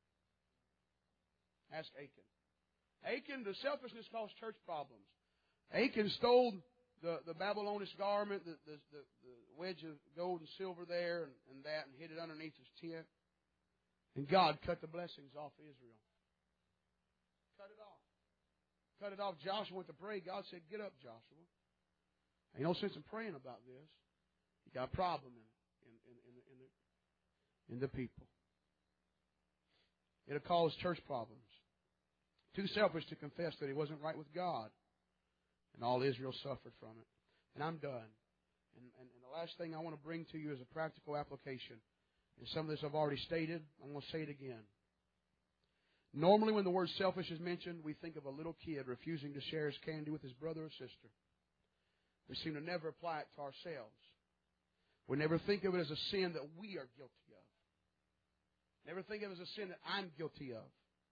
Ask Achan. Achan, the selfishness caused church problems. Achan stole the, the Babylonish garment, the, the, the, the wedge of gold and silver there, and, and that, and hid it underneath his tent. And God cut the blessings off Israel. Cut it off. Cut it off. Joshua went to pray. God said, get up, Joshua. Ain't no sense in praying about this. You got a problem in, in, in, in, the, in, the, in the people. It'll cause church problems. Too selfish to confess that he wasn't right with God. And all Israel suffered from it. And I'm done. And, and, and the last thing I want to bring to you is a practical application. And some of this I've already stated. I'm going to say it again. Normally when the word selfish is mentioned, we think of a little kid refusing to share his candy with his brother or sister. We seem to never apply it to ourselves. We never think of it as a sin that we are guilty of. Never think of it as a sin that I'm guilty of.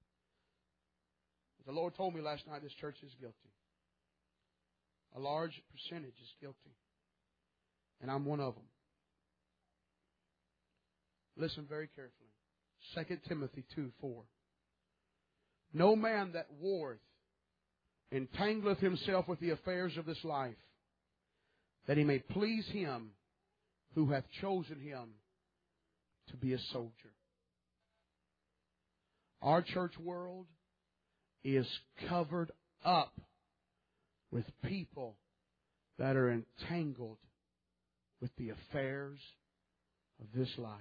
The Lord told me last night this church is guilty. A large percentage is guilty. And I'm one of them. Listen very carefully. Second Timothy two four. No man that warreth entangleth himself with the affairs of this life, that he may please him who hath chosen him to be a soldier. Our church world is covered up with people that are entangled with the affairs of this life.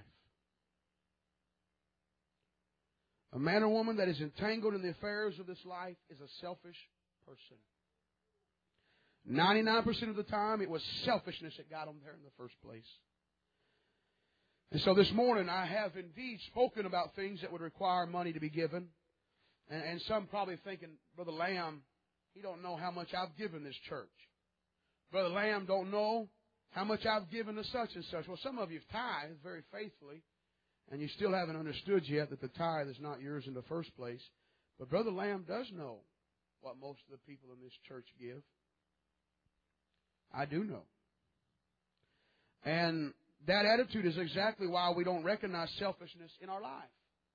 A man or woman that is entangled in the affairs of this life is a selfish person. ninety-nine percent of the time, it was selfishness that got them there in the first place. And so this morning, I have indeed spoken about things that would require money to be given. And, and some probably thinking, Brother Lamb, he don't know how much I've given this church. Brother Lamb don't know how much I've given to such and such. Well, some of you have tithed very faithfully, and you still haven't understood yet that the tithe is not yours in the first place. But Brother Lamb does know what most of the people in this church give. I do know. And that attitude is exactly why we don't recognize selfishness in our life.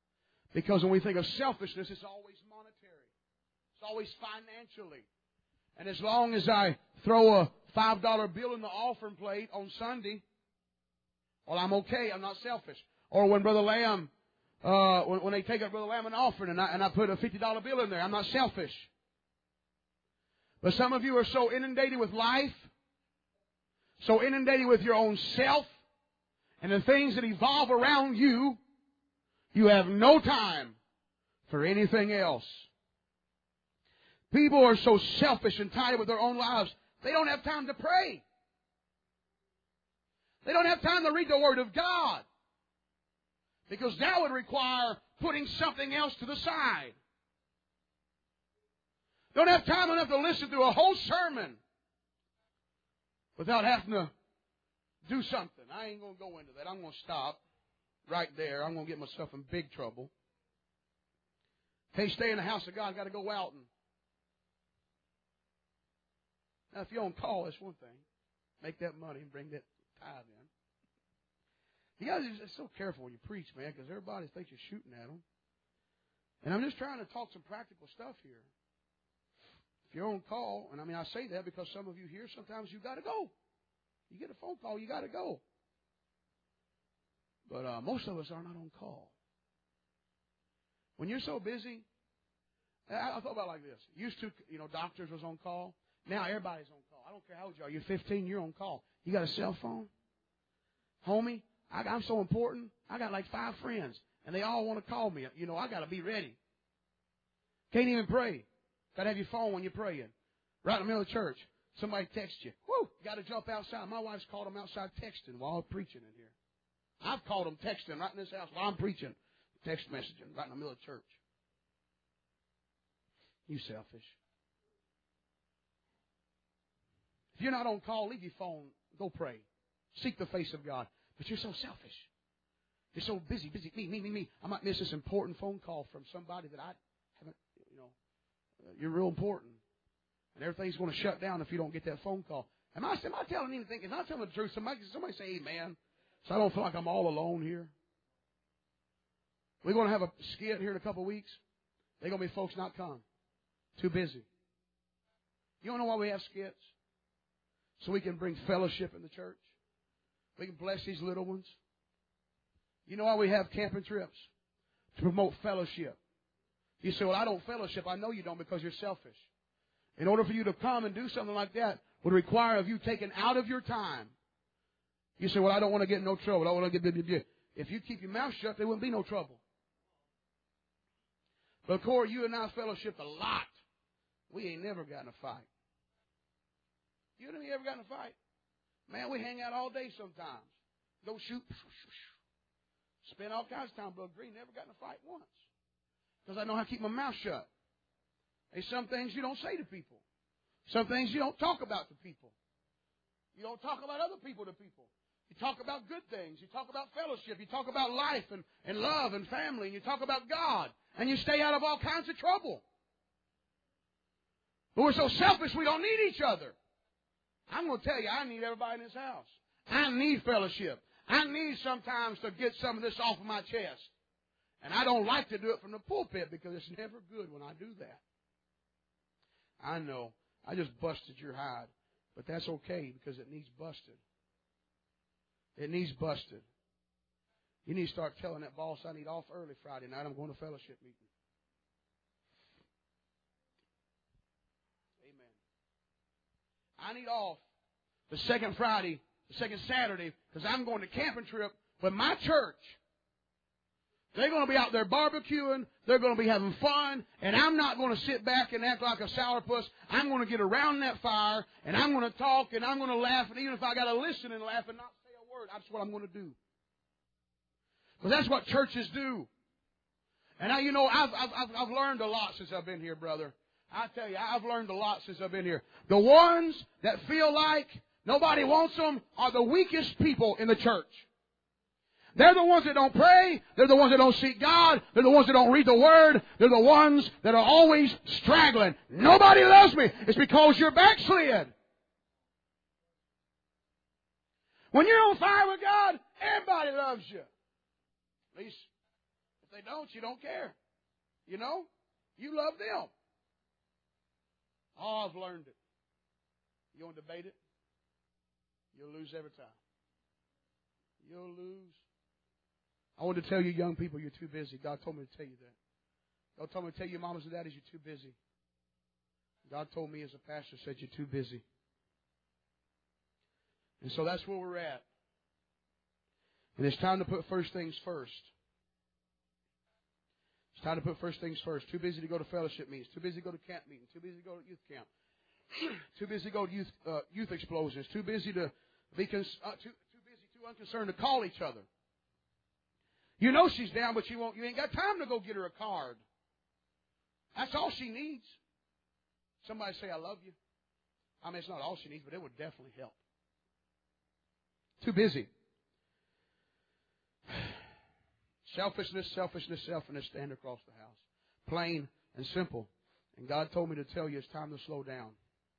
Because when we think of selfishness, it's always monetary. It's always financially. And as long as I throw a five dollar bill in the offering plate on Sunday, well, I'm okay. I'm not selfish. Or when Brother Lamb, uh, when, when they take up Brother Lamb an offering and I, and I put a fifty dollar bill in there, I'm not selfish. But some of you are so inundated with life, so inundated with your own self, and the things that evolve around you, you have no time for anything else. People are so selfish and tied with their own lives, they don't have time to pray. They don't have time to read the Word of God. Because that would require putting something else to the side. Don't have time enough to listen to a whole sermon without having to do something. I ain't going to go into that. I'm going to stop right there. I'm going to get myself in big trouble. Hey, stay in the house of God. I've got to go out. And now, if you're on call, that's one thing. Make that money and bring that tithe in. You guys are so careful when you preach, man, because everybody thinks you're shooting at them. And I'm just trying to talk some practical stuff here. If you're on call, and I mean, I say that because some of you here, sometimes you got to go. You get a phone call, you got to go. But uh, most of us are not on call. When you're so busy, I, I thought about it like this. Used to, you know, doctors was on call. Now everybody's on call. I don't care how old you are. You're fifteen, you're on call. You got a cell phone? Homie, I, I'm so important. I got like five friends, and they all want to call me. You know, I got to be ready. Can't even pray. Got to have your phone when you're praying. Right in the middle of church, somebody texts you. Woo! Got to jump outside. My wife's called them outside texting while I'm preaching in here. I've called them texting right in this house while I'm preaching. Text messaging right in the middle of church. You selfish. If you're not on call, leave your phone. Go pray. Seek the face of God. But you're so selfish. You're so busy, busy. Me, me, me, me. I might miss this important phone call from somebody that I haven't, you know, uh, you're real important. And everything's going to shut down if you don't get that phone call. Am I, am I telling anything? Am I telling the truth? Somebody, somebody say amen. So I don't feel like I'm all alone here. We're going to have a skit here in a couple of weeks. They're going to be folks not come. Too busy. You don't know why we have skits? So we can bring fellowship in the church. We can bless these little ones. You know why we have camping trips? To promote fellowship. You say, well, I don't fellowship. I know you don't because you're selfish. In order for you to come and do something like that would require of you taking out of your time. You say, well, I don't want to get in no trouble. I don't want to get... If you keep your mouth shut, there wouldn't be no trouble. But, Corey, you and I fellowshiped a lot. We ain't never gotten a fight. You and me ever gotten a fight? Man, we hang out all day sometimes. Go shoot. Spend all kinds of time. Brother Green never got in a fight once. Because I know how to keep my mouth shut. There's some things you don't say to people. Some things you don't talk about to people. You don't talk about other people to people. You talk about good things. You talk about fellowship. You talk about life and, and love and family. And you talk about God. And you stay out of all kinds of trouble. But we're so selfish we don't need each other. I'm going to tell you, I need everybody in this house. I need fellowship. I need sometimes to get some of this off of my chest. And I don't like to do it from the pulpit because it's never good when I do that. I know. I just busted your hide. But that's okay because it needs busted. It needs busted. You need to start telling that boss I need off early Friday night. I'm going to fellowship meeting. Amen. I need off the second Friday, the second Saturday, because I'm going to camping trip with my church. They're going to be out there barbecuing. They're going to be having fun. And I'm not going to sit back and act like a sourpuss. I'm going to get around that fire, and I'm going to talk, and I'm going to laugh. And even if I got to listen and laugh and not say a word, that's what I'm going to do. Because that's what churches do. And I, you know, I've, I've, I've learned a lot since I've been here, brother. I tell you, I've learned a lot since I've been here. The ones that feel like nobody wants them are the weakest people in the church. They're the ones that don't pray. They're the ones that don't seek God. They're the ones that don't read the Word. They're the ones that are always straggling. Nobody loves me. It's because you're backslid. When you're on fire with God, everybody loves you. At least, if they don't, you don't care. You know? You love them. Oh, I've learned it. You want to debate it? You'll lose every time. You'll lose. I want to tell you, young people, you're too busy. God told me to tell you that. God told me to tell you, mamas and daddies, you're too busy. God told me as a pastor, said you're too busy. And so that's where we're at. And it's time to put first things first. It's time to put first things first. Too busy to go to fellowship meetings. Too busy to go to camp meetings. Too busy to go to youth camp. Too busy to go to youth uh, youth explosions. Too busy to be cons- uh, too too busy, too unconcerned to call each other. You know she's down, but you won't. You ain't got time to go get her a card. That's all she needs. Somebody say, "I love you." I mean, it's not all she needs, but it would definitely help. Too busy. Selfishness, selfishness, selfishness stand across the house. Plain and simple. And God told me to tell you it's time to slow down.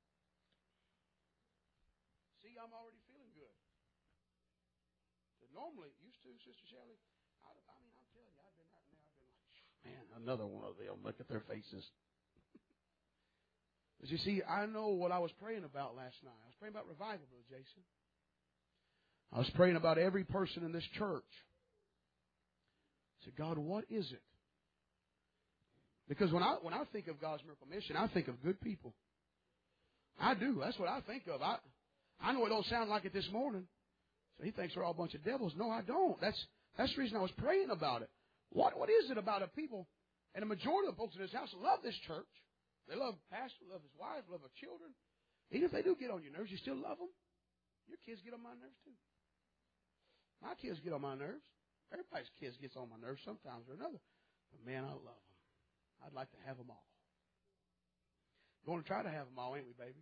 See, I'm already feeling good. Normally, used to, Sister Shelley, I, I mean, I'm telling you, I've been right now, I've been like, man, another one of them. Look at their faces. But you see, I know what I was praying about last night. I was praying about revival, Brother Jason. I was praying about every person in this church. I said, God, what is it? Because when I when I think of God's miracle mission, I think of good people. I do. That's what I think of. I I know it don't sound like it this morning. So he thinks we're all a bunch of devils. No, I don't. That's that's the reason I was praying about it. What what is it about a people? And the majority of the folks in this house love this church. They love the pastor, love his wife, love their children. Even if they do get on your nerves, you still love them. Your kids get on my nerves too. My kids get on my nerves. Everybody's kids gets on my nerves sometimes or another. But man, I love them. I'd like to have them all. Going to try to have them all, ain't we, baby?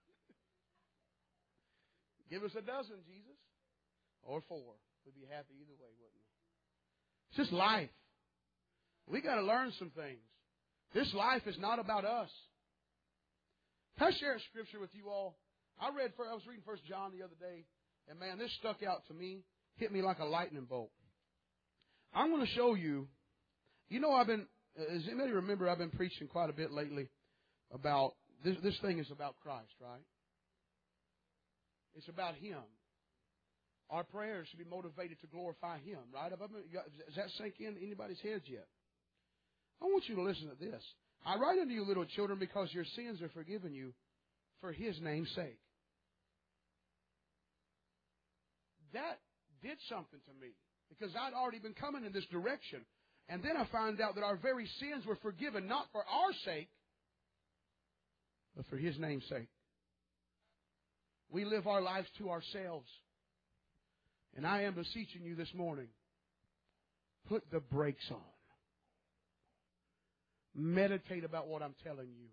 Give us a dozen, Jesus. Or four. We'd be happy either way, wouldn't we? It's just life. We got to learn some things. This life is not about us. Can I share a scripture with you all? I read, I was reading First John the other day, and man, this stuck out to me. Hit me like a lightning bolt. I'm going to show you, you know, I've been, as anybody remember, I've been preaching quite a bit lately about, this, this thing is about Christ, right? It's about Him. Our prayers should be motivated to glorify Him, right? Does that sink in anybody's heads yet? I want you to listen to this. I write unto you, little children, because your sins are forgiven you for His name's sake. That did something to me. Because I'd already been coming in this direction. And then I found out that our very sins were forgiven, not for our sake, but for His name's sake. We live our lives to ourselves. And I am beseeching you this morning, put the brakes on. Meditate about what I'm telling you.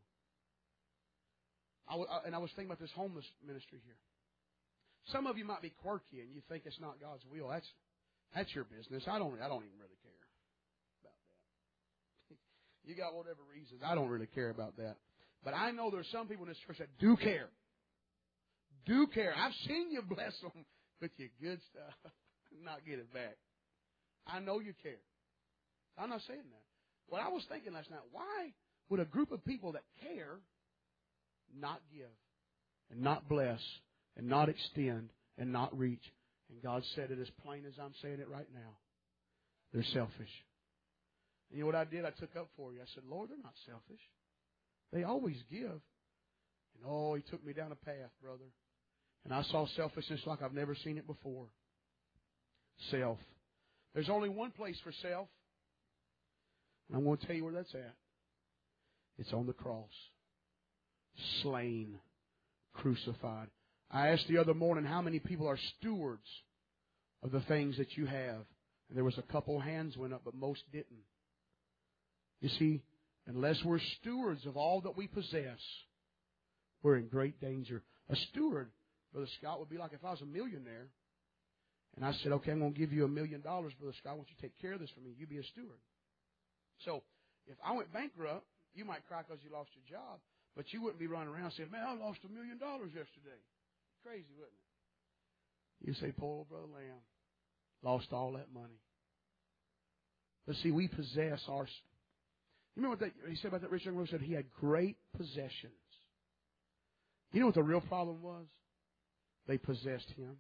I w- and I was thinking about this homeless ministry here. Some of you might be quirky and you think it's not God's will. That's That's your business. I don't I don't even really care about that. You got whatever reasons. I don't really care about that. But I know there's some people in this church that do care. Do care. I've seen you bless them with your good stuff. Not get it back. I know you care. I'm not saying that. What I was thinking last night, why would a group of people that care not give and not bless and not extend and not reach? And God said it as plain as I'm saying it right now. They're selfish. And you know what I did? I took up for you. I said, Lord, they're not selfish. They always give. And oh, He took me down a path, brother. And I saw selfishness like I've never seen it before. Self. There's only one place for self. And I'm going to tell you where that's at. It's on the cross. Slain. Crucified. I asked the other morning how many people are stewards of the things that you have. And there was a couple hands went up, but most didn't. You see, unless we're stewards of all that we possess, we're in great danger. A steward, Brother Scott, would be like if I was a millionaire. And I said, okay, I'm going to give you a million dollars, Brother Scott. I want you to take care of this for me. You be a steward. So, if I went bankrupt, you might cry because you lost your job. But you wouldn't be running around saying, man, I lost a million dollars yesterday. Crazy, wouldn't it? You say, poor old Brother Lamb lost all that money. But see, we possess our... You remember what that, he said about that rich young man? He said he had great possessions. You know what the real problem was? They possessed him.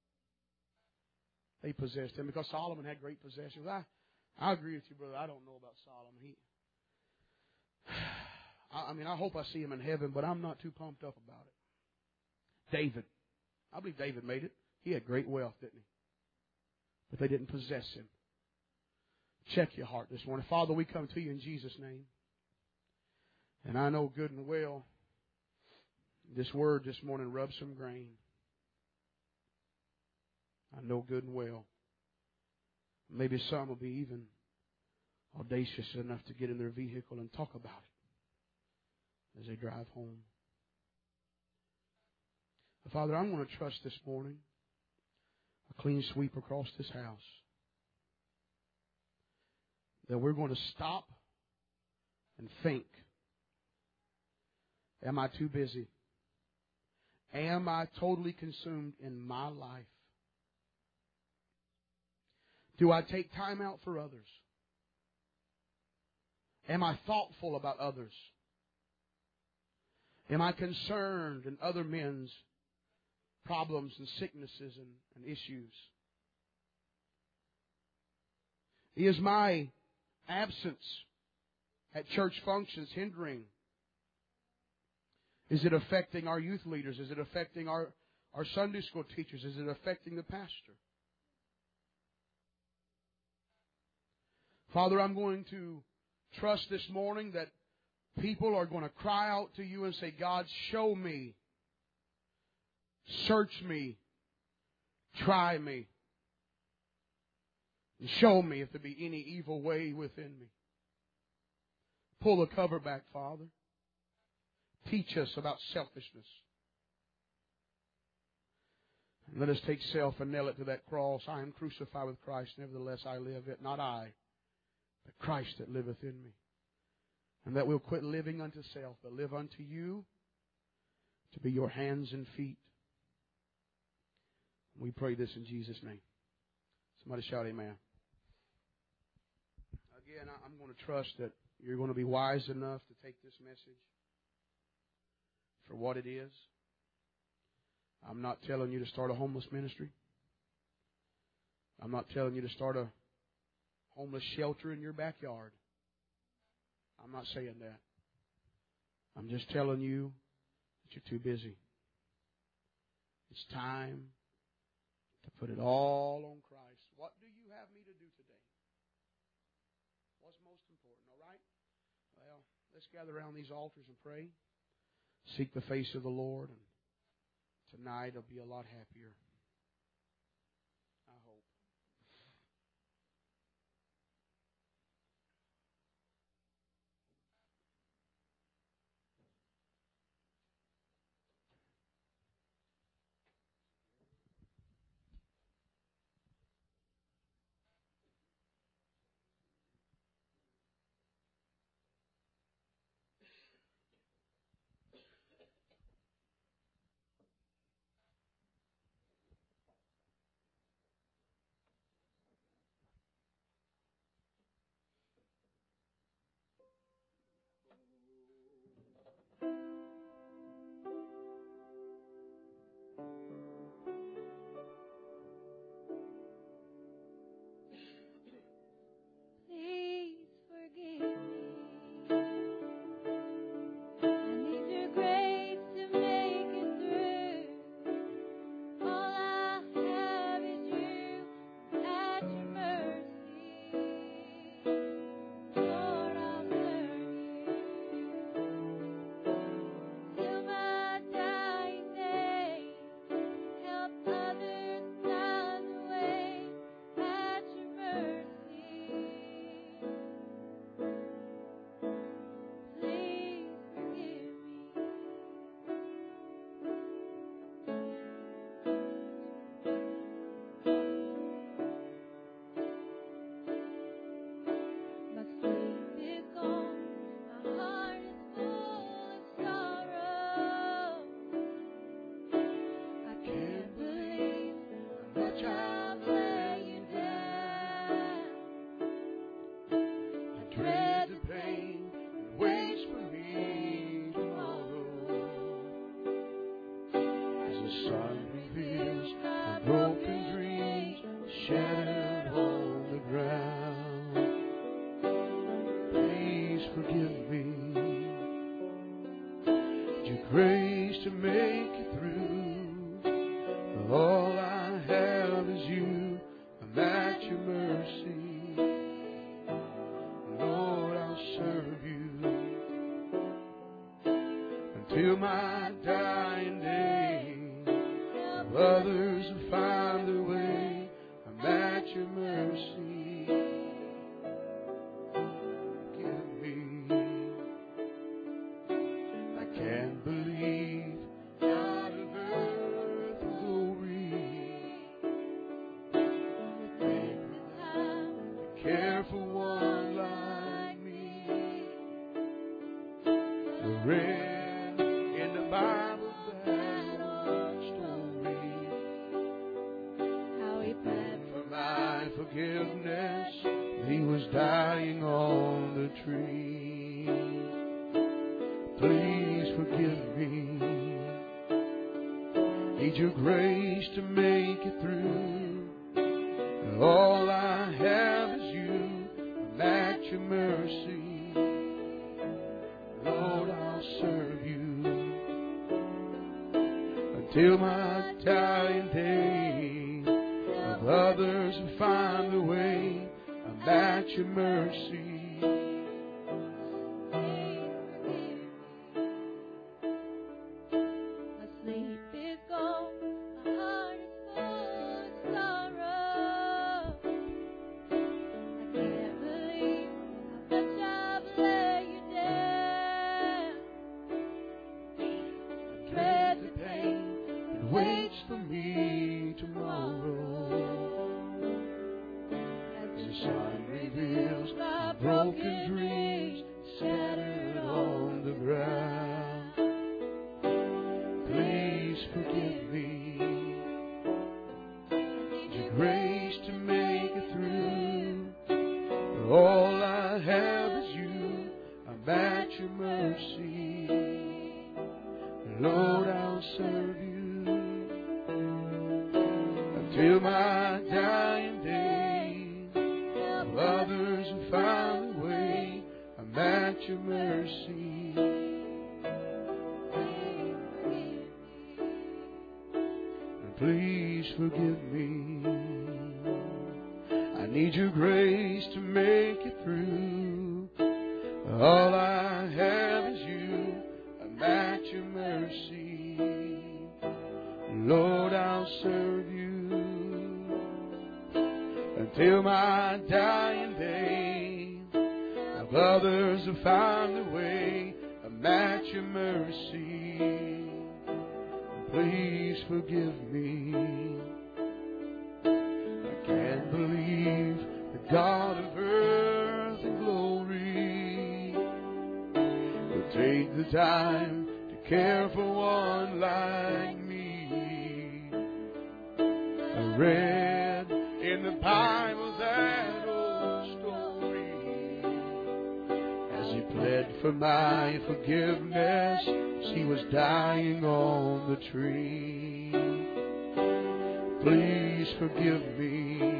They possessed him because Solomon had great possessions. I, I agree with you, brother. I don't know about Solomon. He, I, I mean, I hope I see him in heaven, but I'm not too pumped up about it. David. I believe David made it. He had great wealth, didn't he? But they didn't possess him. Check your heart this morning. Father, we come to you in Jesus' name. And I know good and well this word this morning rubs some grain. I know good and well. Maybe some will be even audacious enough to get in their vehicle and talk about it as they drive home. But Father, I'm going to trust this morning a clean sweep across this house. That we're going to stop and think. Am I too busy? Am I totally consumed in my life? Do I take time out for others? Am I thoughtful about others? Am I concerned in other men's problems and sicknesses and, and issues? Is my absence at church functions hindering? Is it affecting our youth leaders? Is it affecting our, our Sunday school teachers? Is it affecting the pastor? Father, I'm going to trust this morning that people are going to cry out to you and say, God, show me, search me, try me, and show me if there be any evil way within me. Pull the cover back, Father. Teach us about selfishness. And let us take self and nail it to that cross. I am crucified with Christ, nevertheless I live, yet not I, but Christ that liveth in me. And that we'll quit living unto self, but live unto you, to be your hands and feet. We pray this in Jesus' name. Somebody shout amen. Again, I'm going to trust that you're going to be wise enough to take this message for what it is. I'm not telling you to start a homeless ministry. I'm not telling you to start a homeless shelter in your backyard. I'm not saying that. I'm just telling you that you're too busy. It's time to put it all on Christ. What do you have me to do today? What's most important, all right? Well, let's gather around these altars and pray. Seek the face of the Lord, and tonight I'll be a lot happier. I hope. sun reveals my broken dreams shattered on the ground. Please forgive me. Need your grace to make it through. All I have is you. I'm at your mercy. Lord, I'll serve you until my dying day. If others have found their way, I'm at your mercy. Give me. I can't believe God of earth and glory would take the time to care for one like me. The red in the Bible battle story, how he planned for my forgiveness. He was dying on the tree. Please forgive me. Need your grace to make it through. All I have is you. I'm at your mercy. Lord, I'll serve you until my dying day. If others have found the way, I'm at your mercy. My sleep is gone, my heart is full of sorrow. I can't believe how much I've let you down. I dread the pain It waits for me tomorrow. as The sun reveals my broken dreams scattered on the ground. Please forgive me. Need your grace to make it through. All I have is you. I'm at your mercy. Lord, I'll serve you until my dying day. If others have found a way, I'm at your mercy. And please forgive me. I need your grace to make it through. All I have is you. I'm at your mercy. Lord, I'll serve you until my dying day. If others have found the way, I'm at your mercy. Please forgive me. I can't believe the God of earth and glory will take the time to care for one like me. I read in the Bible that old story as he pled for my forgiveness. He was dying on the tree. Please forgive me.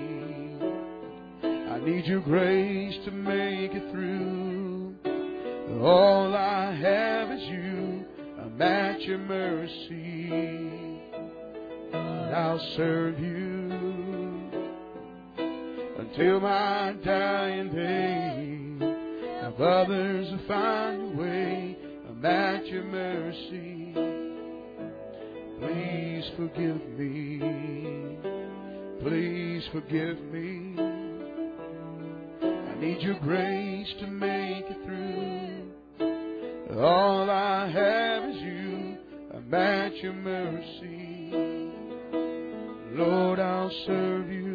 I need your grace to make it through. All I have is you. I'm at your mercy. And I'll serve you until my dying day. If others have found a way, I'm at your mercy. Please forgive me. Please forgive me. I need your grace to make it through. All I have is you. I'm at your mercy. Lord, I'll serve you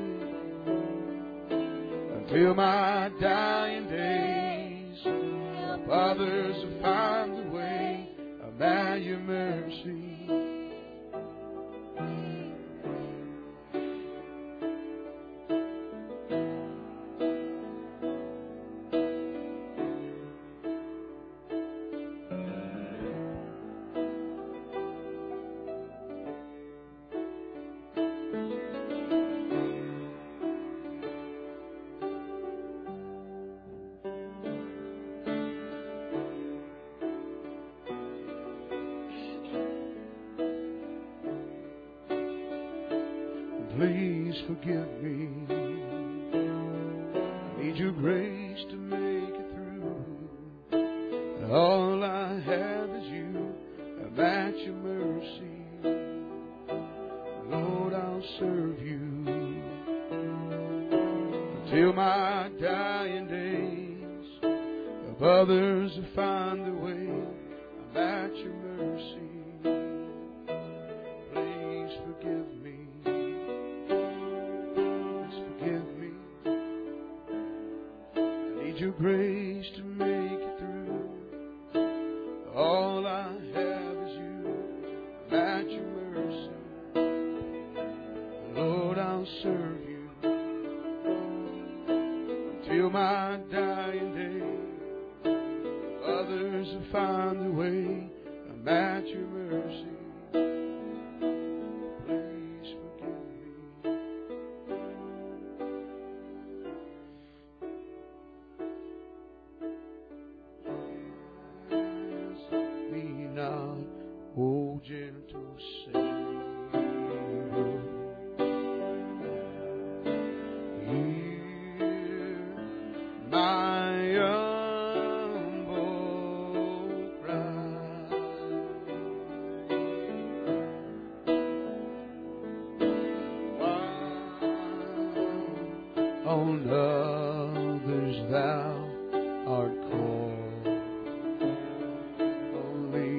until my dying days. If others have found the way, I'm at your mercy. Please forgive me. I need your grace to make it through. All I have is you, and that's your mercy. Lord, I'll serve you until my dying days. If others have found their way, I'm at your mercy. Please forgive me. Please forgive me. I need your grace to make it through. All I have is you. I'm at your mercy. Lord, I'll serve you until my dying day. Others have found the way. I'm at your mercy. Please forgive me. Ask me not, O gentle Savior. On others thou art called, only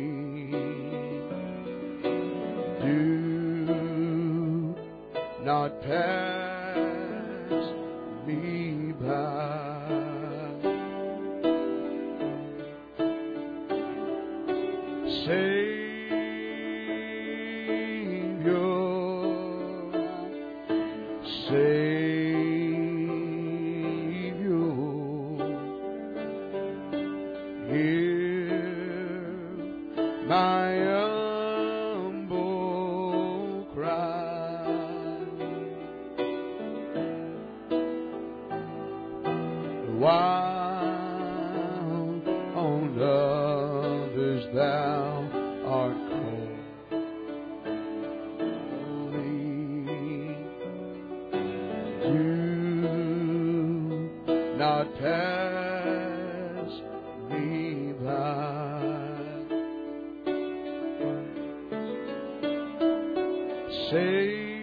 do not pass me by. Savior, Savior, hear my humble cry. While on others thou art called, do not pass me by. Say